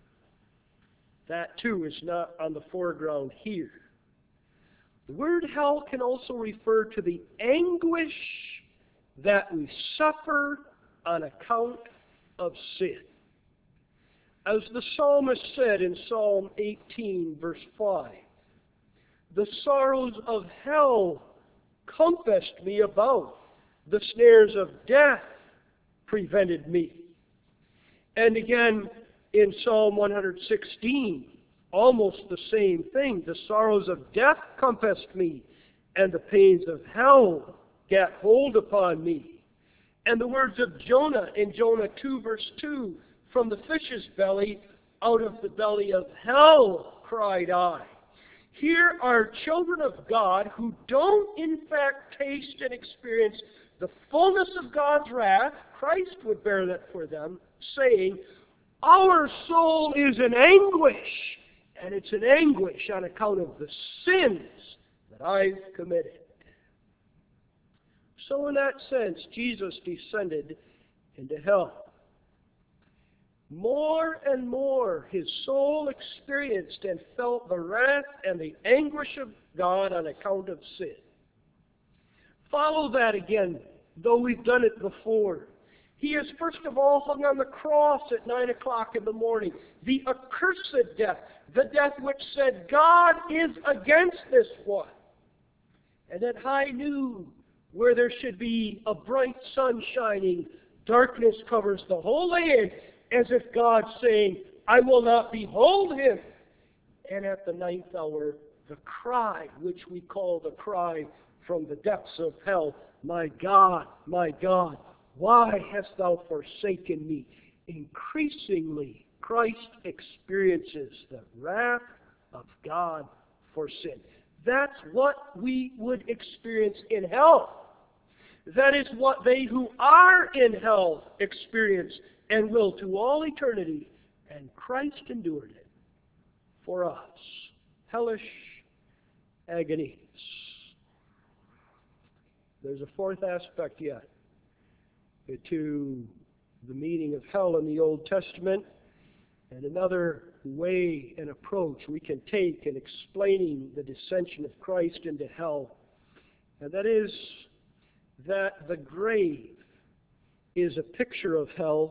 That too is not on the foreground here. The word hell can also refer to the anguish that we suffer on account of sin. As the psalmist said in Psalm eighteen, verse five, "The sorrows of hell compassed me about. The snares of death prevented me." And again in Psalm one sixteen, almost the same thing. "The sorrows of death compassed me, and the pains of hell gat hold upon me." And the words of Jonah in Jonah two, verse two, "From the fish's belly, out of the belly of hell cried I." Here are children of God who don't in fact taste and experience the fullness of God's wrath. Christ would bear that for them, saying, "Our soul is in anguish, And it's an anguish on account of the sins that I've committed. So in that sense, Jesus descended into hell. More and more his soul experienced and felt the wrath and the anguish of God on account of sin. Follow that again, though we've done it before. He is first of all hung on the cross at nine o'clock in the morning. The accursed death, the death which said, God is against this one. And at high noon, where there should be a bright sun shining, darkness covers the whole land, as if God's saying, I will not behold him. And at the ninth hour, the cry, which we call the cry from the depths of hell, my God, my God, why hast thou forsaken me? Increasingly, Christ experiences the wrath of God for sin. That's what we would experience in hell. That is what they who are in hell experience and will to all eternity. And Christ endured it for us. Hellish agonies. There's a fourth aspect yet to the meaning of hell in the Old Testament, and another way and approach we can take in explaining the descension of Christ into hell, and that is that the grave is a picture of hell,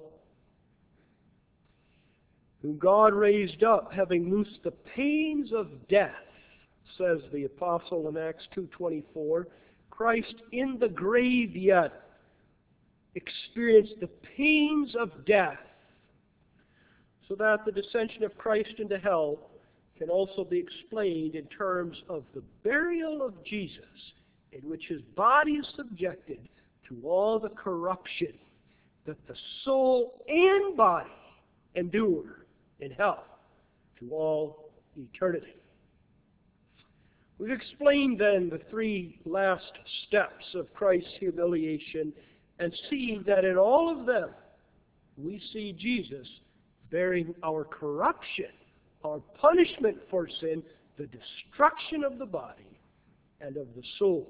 whom God raised up, having loosed the pains of death, says the apostle in Acts two twenty-four. Christ in the grave yet experienced the pains of death, so that the descension of Christ into hell can also be explained in terms of the burial of Jesus, in which his body is subjected to all the corruption that the soul and body endure in hell to all eternity. We've explained then the three last steps of Christ's humiliation, and see that in all of them we see Jesus bearing our corruption, our punishment for sin, the destruction of the body and of the soul.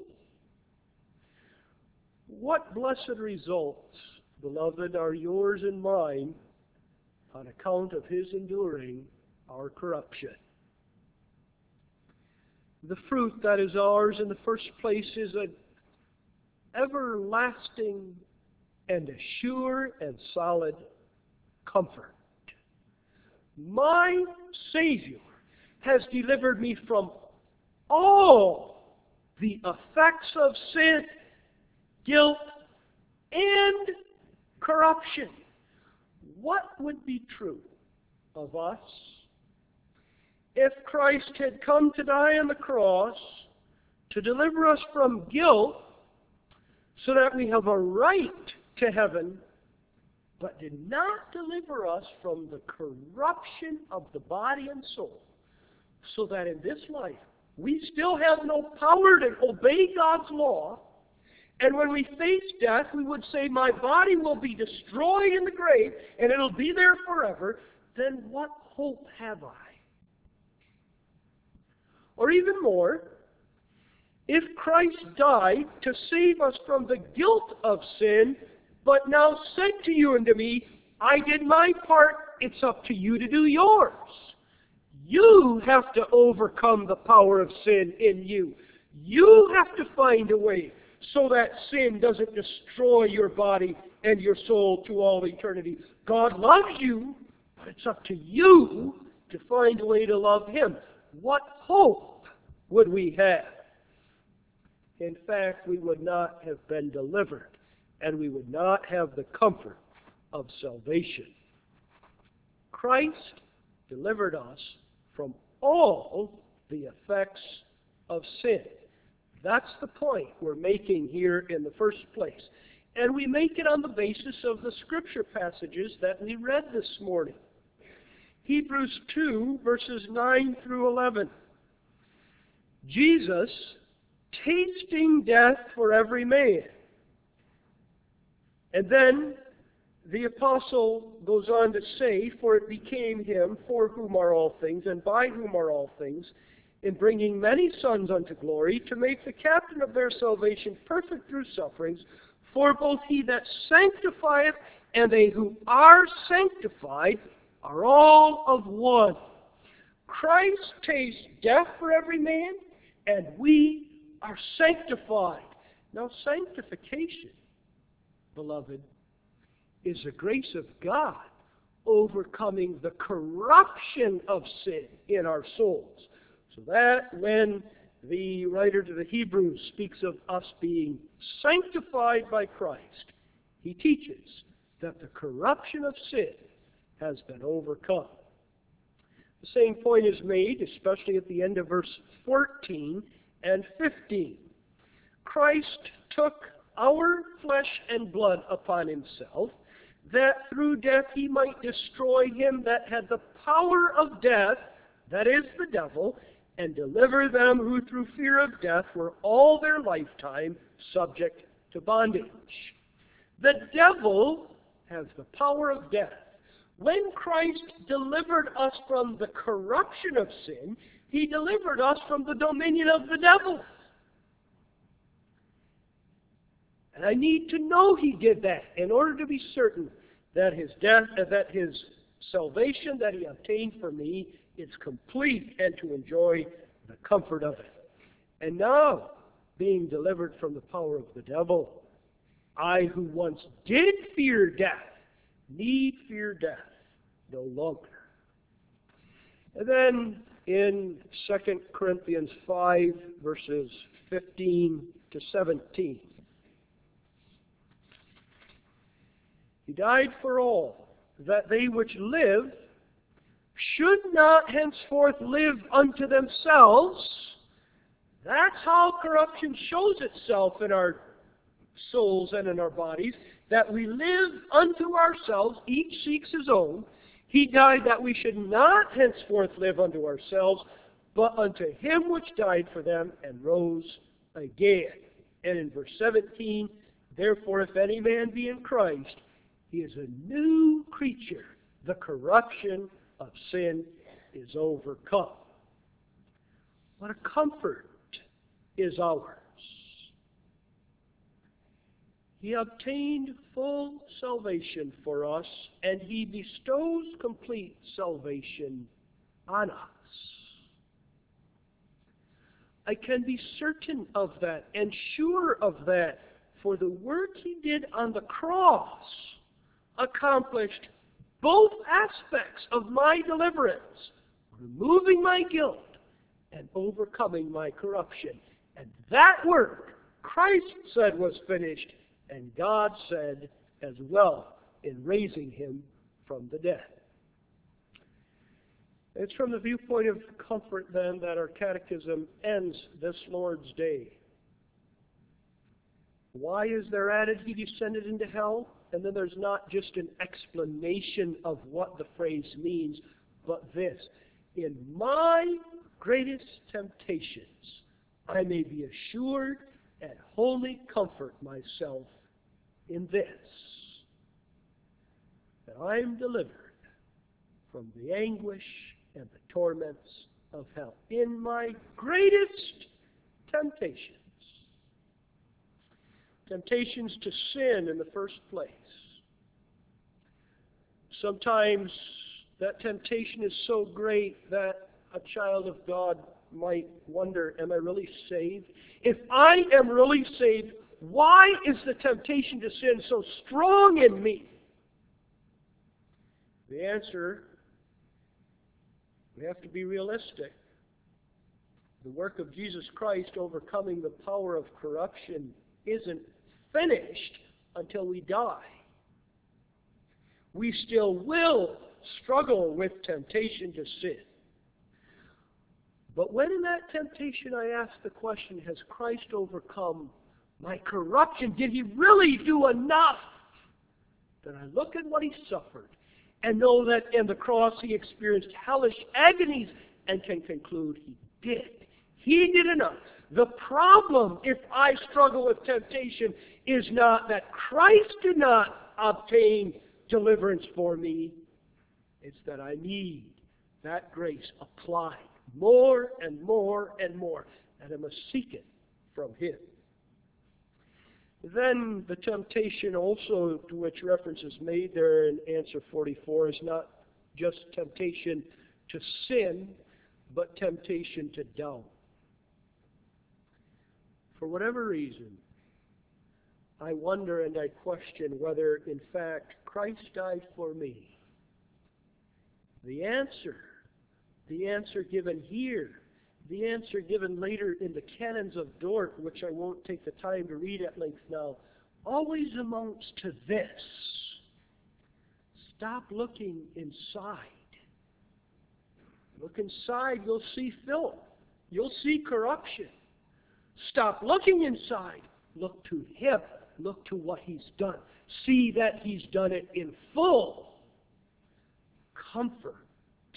What blessed results, beloved, are yours and mine on account of his enduring our corruption? The fruit that is ours in the first place is an everlasting and a sure and solid comfort. My Savior has delivered me from all the effects of sin, guilt, and corruption. What would be true of us if Christ had come to die on the cross to deliver us from guilt so that we have a right to heaven, but did not deliver us from the corruption of the body and soul, so that in this life we still have no power to obey God's law, and when we face death we would say, my body will be destroyed in the grave and it'll be there forever, then what hope have I? Or even more, if Christ died to save us from the guilt of sin, but now said to you and to me, I did my part, it's up to you to do yours. You have to overcome the power of sin in you. You have to find a way so that sin doesn't destroy your body and your soul to all eternity. God loves you, but it's up to you to find a way to love him. What hope would we have? In fact, we would not have been delivered, and we would not have the comfort of salvation. Christ delivered us from all the effects of sin. That's the point we're making here in the first place. And we make it on the basis of the scripture passages that we read this morning. Hebrews two, verses nine through eleven. Jesus, tasting death for every man. And then the apostle goes on to say, "For it became him, for whom are all things, and by whom are all things, in bringing many sons unto glory, to make the captain of their salvation perfect through sufferings. For both he that sanctifieth and they who are sanctified are all of one." Christ tastes death for every man, and we are sanctified. Now, sanctification, beloved, is the grace of God overcoming the corruption of sin in our souls. So that when the writer to the Hebrews speaks of us being sanctified by Christ, he teaches that the corruption of sin has been overcome. The same point is made, especially at the end of verse fourteen and fifteen. Christ took our flesh and blood upon himself, that through death he might destroy him that had the power of death, that is, the devil, and deliver them who through fear of death were all their lifetime subject to bondage. The devil has the power of death. When Christ delivered us from the corruption of sin, he delivered us from the dominion of the devil. And I need to know he did that in order to be certain that his death, uh, that his salvation that he obtained for me is complete, and to enjoy the comfort of it. And now, being delivered from the power of the devil, I who once did fear death, need fear death no longer. And then in Second Corinthians five, verses fifteen to seventeen, he died for all, that they which live should not henceforth live unto themselves. That's how corruption shows itself in our souls and in our bodies, that we live unto ourselves, each seeks his own. He died that we should not henceforth live unto ourselves, but unto him which died for them and rose again. And in verse seventeen, therefore if any man be in Christ, he is a new creature. The corruption of sin is overcome. What a comfort is ours. He obtained full salvation for us, and he bestows complete salvation on us. I can be certain of that and sure of that, for the work he did on the cross accomplished both aspects of my deliverance, removing my guilt and overcoming my corruption. And that work, Christ said, was finished, and God said as well in raising him from the dead. It's from the viewpoint of comfort, then, that our catechism ends this Lord's Day. Why is there added, he descended into hell? And then there's not just an explanation of what the phrase means, but this: in my greatest temptations, I may be assured and wholly comfort myself in this, that I am delivered from the anguish and the torments of hell. In my greatest temptations. Temptations to sin in the first place. Sometimes that temptation is so great that a child of God might wonder, am I really saved? If I am really saved, why is the temptation to sin so strong in me? The answer, we have to be realistic. The work of Jesus Christ overcoming the power of corruption isn't finished until we die. We still will struggle with temptation to sin. But when in that temptation I ask the question, has Christ overcome my corruption? Did he really do enough? Then I look at what he suffered and know that in the cross he experienced hellish agonies and can conclude he did. He did enough. The problem, if I struggle with temptation, is not that Christ did not obtain deliverance for me. It's that I need that grace applied more and more and more, and I must seek it from Him. Then the temptation also to which reference is made there in answer forty-four is not just temptation to sin, but temptation to doubt. For whatever reason, I wonder and I question whether, in fact, Christ died for me. The answer, the answer given here, the answer given later in the Canons of Dort, which I won't take the time to read at length now, always amounts to this. Stop looking inside. Look inside, you'll see filth. You'll see corruption. Stop looking inside. Look to Him. Look to what He's done. See that He's done it in full comfort.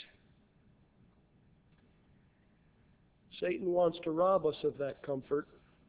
Satan wants to rob us of that comfort.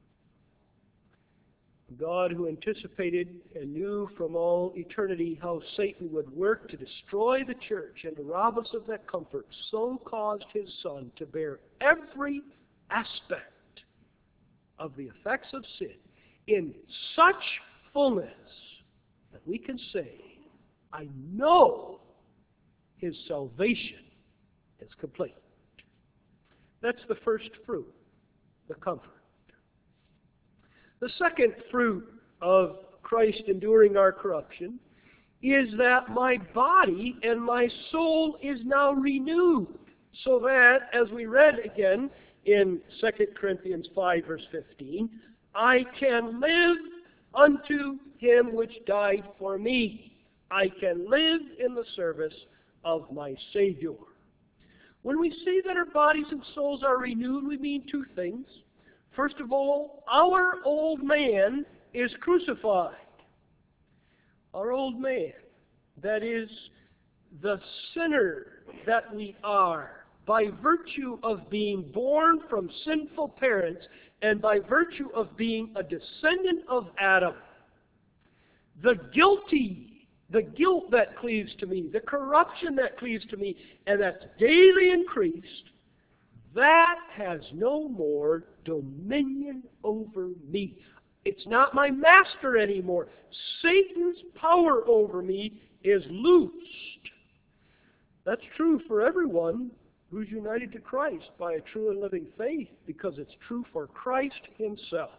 God, who anticipated and knew from all eternity how Satan would work to destroy the church and to rob us of that comfort, so caused His Son to bear every aspect of the effects of sin in such fullness that we can say, I know His salvation is complete. That's the first fruit, the comfort. The second fruit of Christ enduring our corruption is that my body and my soul is now renewed, so that, as we read again in Second Corinthians five, verse fifteen, I can live unto Him which died for me. I can live in the service of my Savior. When we say that our bodies and souls are renewed, we mean two things. First of all, our old man is crucified. Our old man, that is, the sinner that we are, by virtue of being born from sinful parents and by virtue of being a descendant of Adam. The guilty The guilt that cleaves to me, the corruption that cleaves to me, and that's daily increased, that has no more dominion over me. It's not my master anymore. Satan's power over me is loosed. That's true for everyone who's united to Christ by a true and living faith, because it's true for Christ Himself.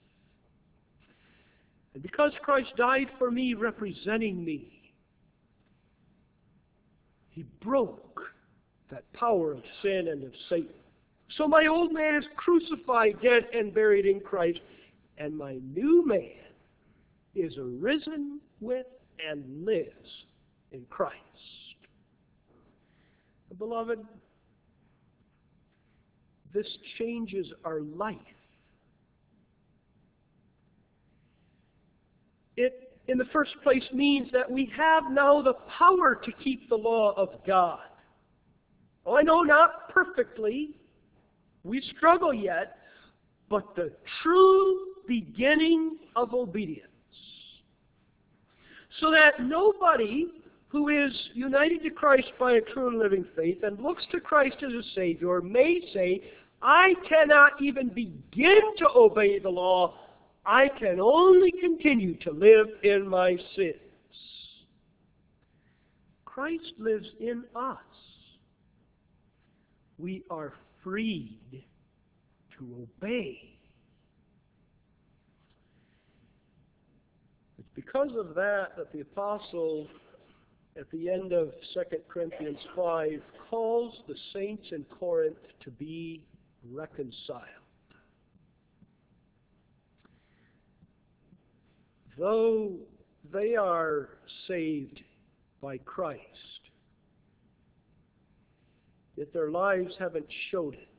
And because Christ died for me, representing me, He broke that power of sin and of Satan. So my old man is crucified, dead, and buried in Christ, and my new man is arisen with and lives in Christ. Beloved, this changes our life. It, in the first place, means that we have now the power to keep the law of God. Oh, I know not perfectly. We struggle yet, but the true beginning of obedience. So that nobody who is united to Christ by a true and living faith and looks to Christ as a Savior may say, I cannot even begin to obey the law. I can only continue to live in my sins. Christ lives in us. We are freed to obey. It's because of that that the apostle, at the end of Second Corinthians five, calls the saints in Corinth to be reconciled. Though they are saved by Christ, yet their lives haven't showed it.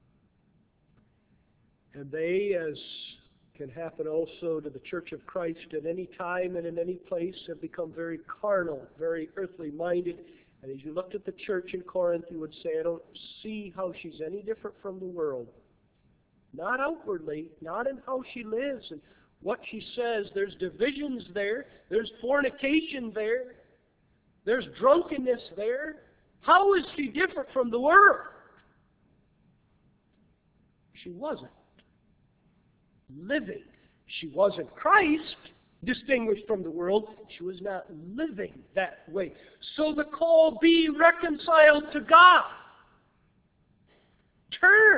And they, as can happen also to the Church of Christ at any time and in any place, have become very carnal, very earthly minded. And as you looked at the church in Corinth, you would say, I don't see how she's any different from the world. Not outwardly, not in how she lives and what she says. There's divisions there. There's fornication there. There's drunkenness there. How is she different from the world? She wasn't living. She wasn't Christ, distinguished from the world. She was not living that way. So the call, be reconciled to God. Turn.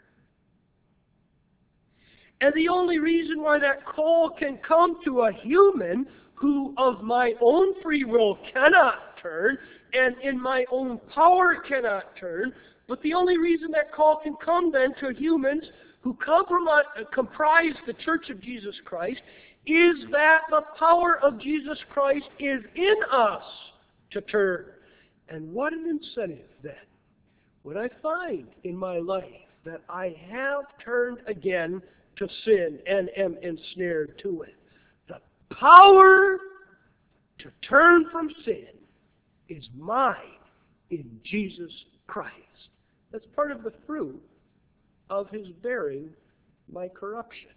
And the only reason why that call can come to a human who of my own free will cannot turn, and in my own power cannot turn, but the only reason that call can come then to humans who comprise the Church of Jesus Christ is that the power of Jesus Christ is in us to turn. And what an incentive then would I find in my life that I have turned again to sin and am ensnared to it. The power to turn from sin is mine in Jesus Christ. That's part of the fruit of his bearing my corruption.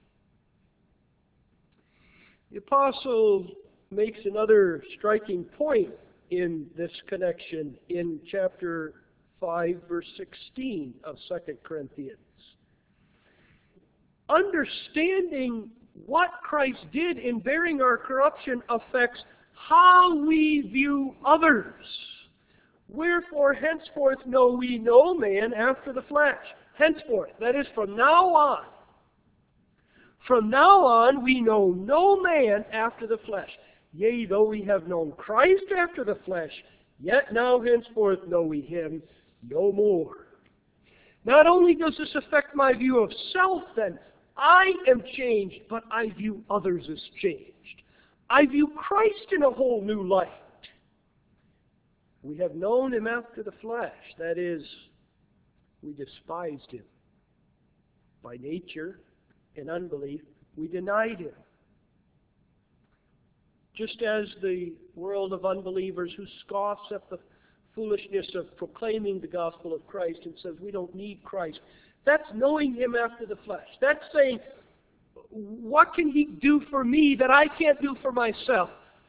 The apostle makes another striking point in this connection in chapter five, verse sixteen of Second Corinthians. Understanding what Christ did in bearing our corruption affects how we view others. Wherefore, henceforth know we no man after the flesh. Henceforth, that is from now on. From now on we know no man after the flesh. Yea, though we have known Christ after the flesh, yet now henceforth know we him no more. Not only does this affect my view of self then, I am changed, but I view others as changed. I view Christ in a whole new light. We have known him after the flesh. That is, we despised him. By nature, in unbelief, we denied him. Just as the world of unbelievers who scoffs at the foolishness of proclaiming the gospel of Christ and says we don't need Christ. That's knowing him after the flesh. That's saying, what can he do for me that I can't do for myself?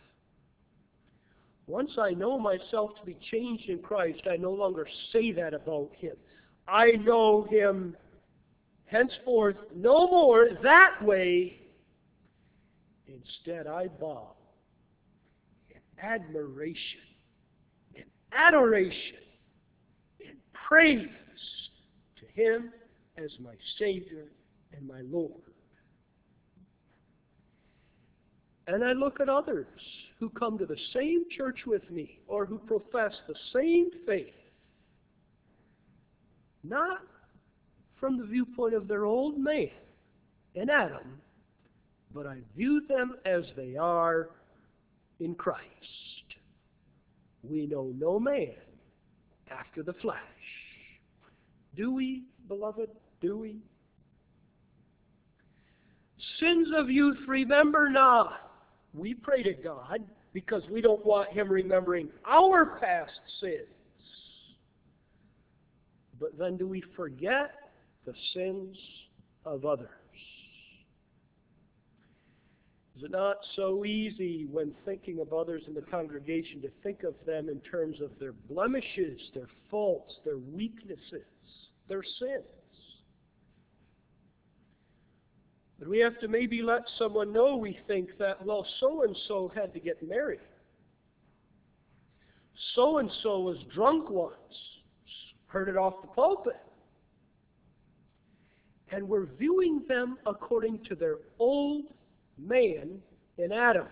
Once I know myself to be changed in Christ, I no longer say that about him. I know him henceforth no more that way. Instead, I bow in admiration, in adoration, in praise to him as my Savior and my Lord. And I look at others who come to the same church with me or who profess the same faith, not from the viewpoint of their old man in Adam, but I view them as they are in Christ. We know no man after the flesh. Do we, beloved? Do we? Sins of youth remember not. We pray to God because we don't want him remembering our past sins. But then do we forget the sins of others? Is it not so easy when thinking of others in the congregation to think of them in terms of their blemishes, their faults, their weaknesses, their sins? But we have to maybe let someone know we think that, well, so-and-so had to get married. So-and-so was drunk once. Heard it off the pulpit. And we're viewing them according to their old man in Adam.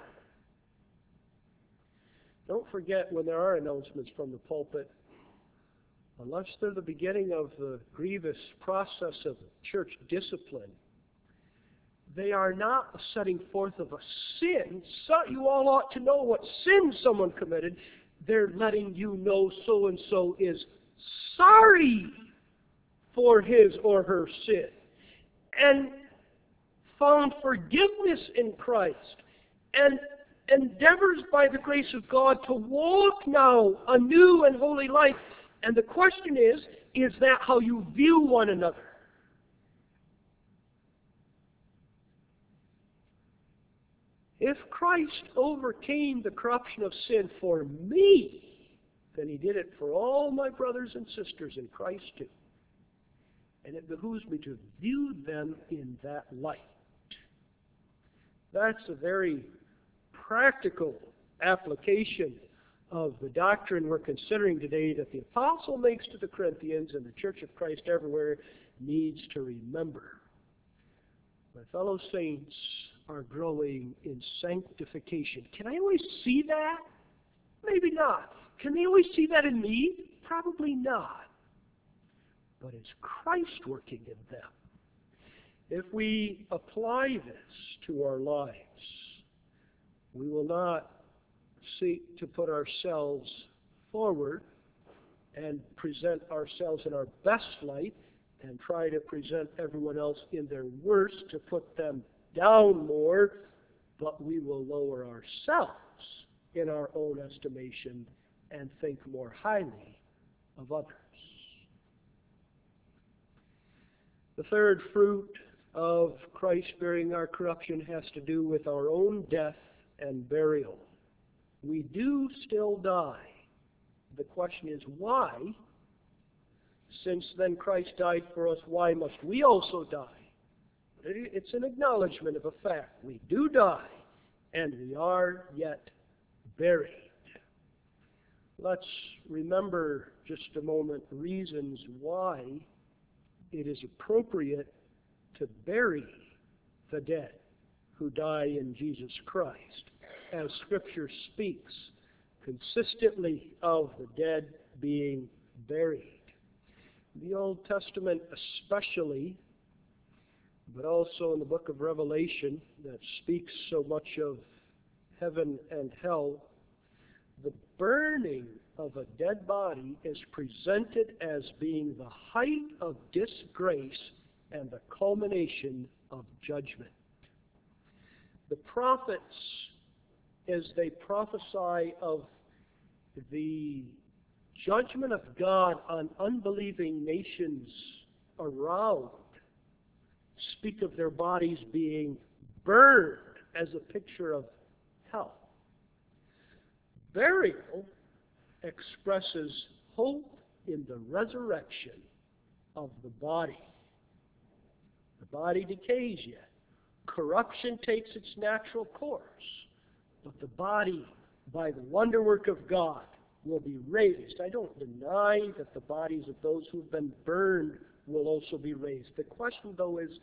Don't forget when there are announcements from the pulpit, unless they're the beginning of the grievous process of church discipline, they are not a setting forth of a sin. So you all ought to know what sin someone committed. They're letting you know so-and-so is sorry for his or her sin and found forgiveness in Christ and endeavors by the grace of God to walk now a new and holy life. And the question is, is that how you view one another? If Christ overcame the corruption of sin for me, then he did it for all my brothers and sisters in Christ too. And it behooves me to view them in that light. That's a very practical application of the doctrine we're considering today that the apostle makes to the Corinthians and the Church of Christ everywhere needs to remember. My fellow saints are growing in sanctification. Can I always see that? Maybe not. Can they always see that in me? Probably not. But is Christ working in them? If we apply this to our lives, we will not seek to put ourselves forward and present ourselves in our best light and try to present everyone else in their worst to put them down more, but we will lower ourselves in our own estimation and think more highly of others. The third fruit of Christ bearing our corruption has to do with our own death and burial. We do still die. The question is why? Since then Christ died for us, why must we also die? It's an acknowledgement of a fact. We do die, and we are yet buried. Let's remember just a moment reasons why it is appropriate to bury the dead who die in Jesus Christ, as Scripture speaks consistently of the dead being buried. The Old Testament especially, but also in the book of Revelation that speaks so much of heaven and hell, the burning of a dead body is presented as being the height of disgrace and the culmination of judgment. The prophets, as they prophesy of the judgment of God on unbelieving nations around, speak of their bodies being burned as a picture of hell. Burial expresses hope in the resurrection of the body. The body decays yet. Corruption takes its natural course. But the body, by the wonderwork of God, will be raised. I don't deny that the bodies of those who have been burned will also be raised. The question, though, is,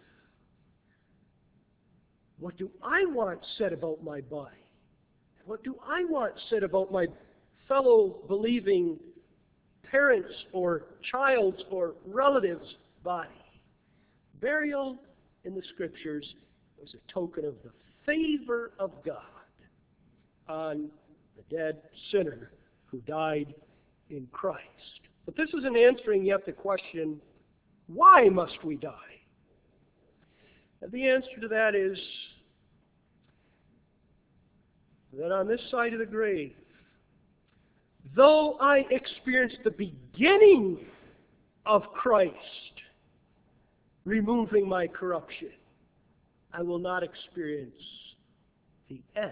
what do I want said about my body? What do I want said about my fellow believing parents or child's or relative's body? Burial in the Scriptures was a token of the favor of God on the dead sinner who died in Christ. But this isn't answering yet the question, why must we die? And the answer to that is that on this side of the grave, though I experience the beginning of Christ removing my corruption, I will not experience the end.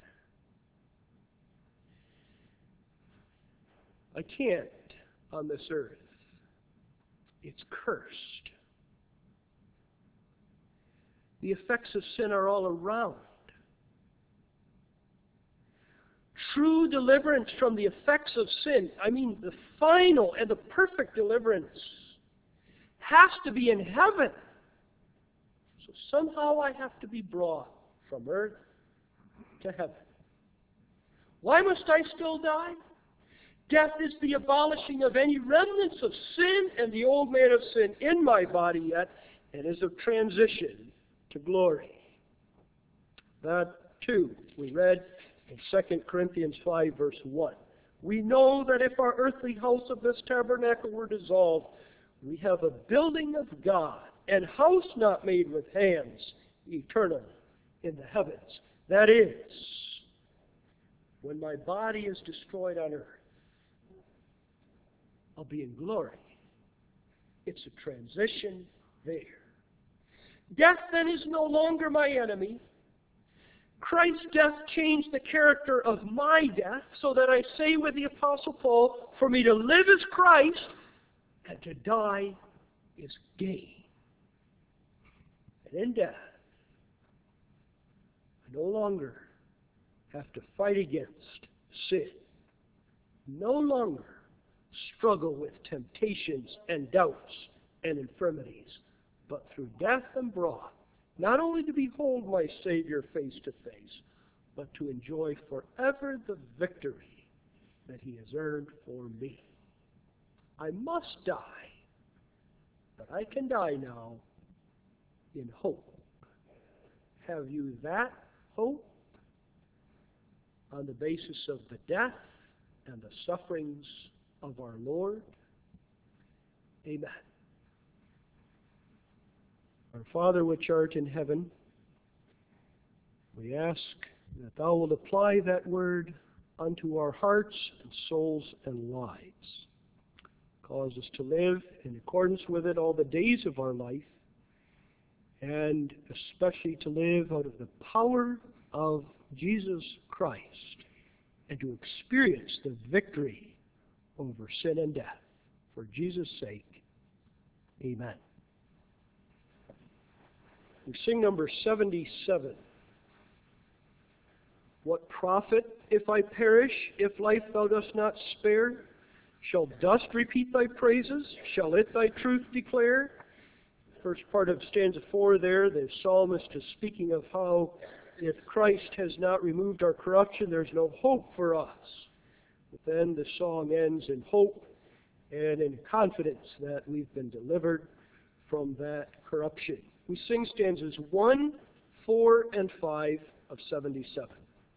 I can't on this earth. It's cursed. The effects of sin are all around. True deliverance from the effects of sin, I mean the final and the perfect deliverance, has to be in heaven. So somehow I have to be brought from earth to heaven. Why must I still die? Death is the abolishing of any remnants of sin and the old man of sin in my body yet, and is a transition to glory. That, too, we read in Second Corinthians five, verse one. We know that if our earthly house of this tabernacle were dissolved, we have a building of God, and house not made with hands, eternal in the heavens. That is, when my body is destroyed on earth, I'll be in glory. It's a transition there. Death then is no longer my enemy. Christ's death changed the character of my death, so that I say with the Apostle Paul, for me to live is Christ, and to die is gain. And in death, I no longer have to fight against sin. No longer struggle with temptations and doubts and infirmities, but through death and brought, not only to behold my Savior face to face, but to enjoy forever the victory that He has earned for me. I must die, but I can die now in hope. Have you that hope on the basis of the death and the sufferings of our Lord? Amen. Our Father which art in heaven, we ask that Thou wilt apply that word unto our hearts and souls and lives. Cause us to live in accordance with it all the days of our life, and especially to live out of the power of Jesus Christ, and to experience the victory over sin and death. For Jesus' sake, amen. We sing number seventy-seven. What profit if I perish, if life thou dost not spare? Shall dust repeat thy praises? Shall it thy truth declare? First part of stanza four there, the psalmist is speaking of how if Christ has not removed our corruption, there's no hope for us. But then the song ends in hope and in confidence that we've been delivered from that corruption. We sing stanzas one, four, and five of seventy-seven.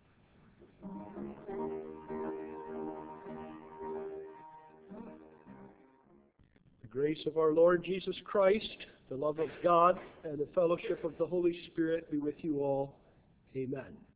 The grace of our Lord Jesus Christ, the love of God, and the fellowship of the Holy Spirit be with you all. Amen.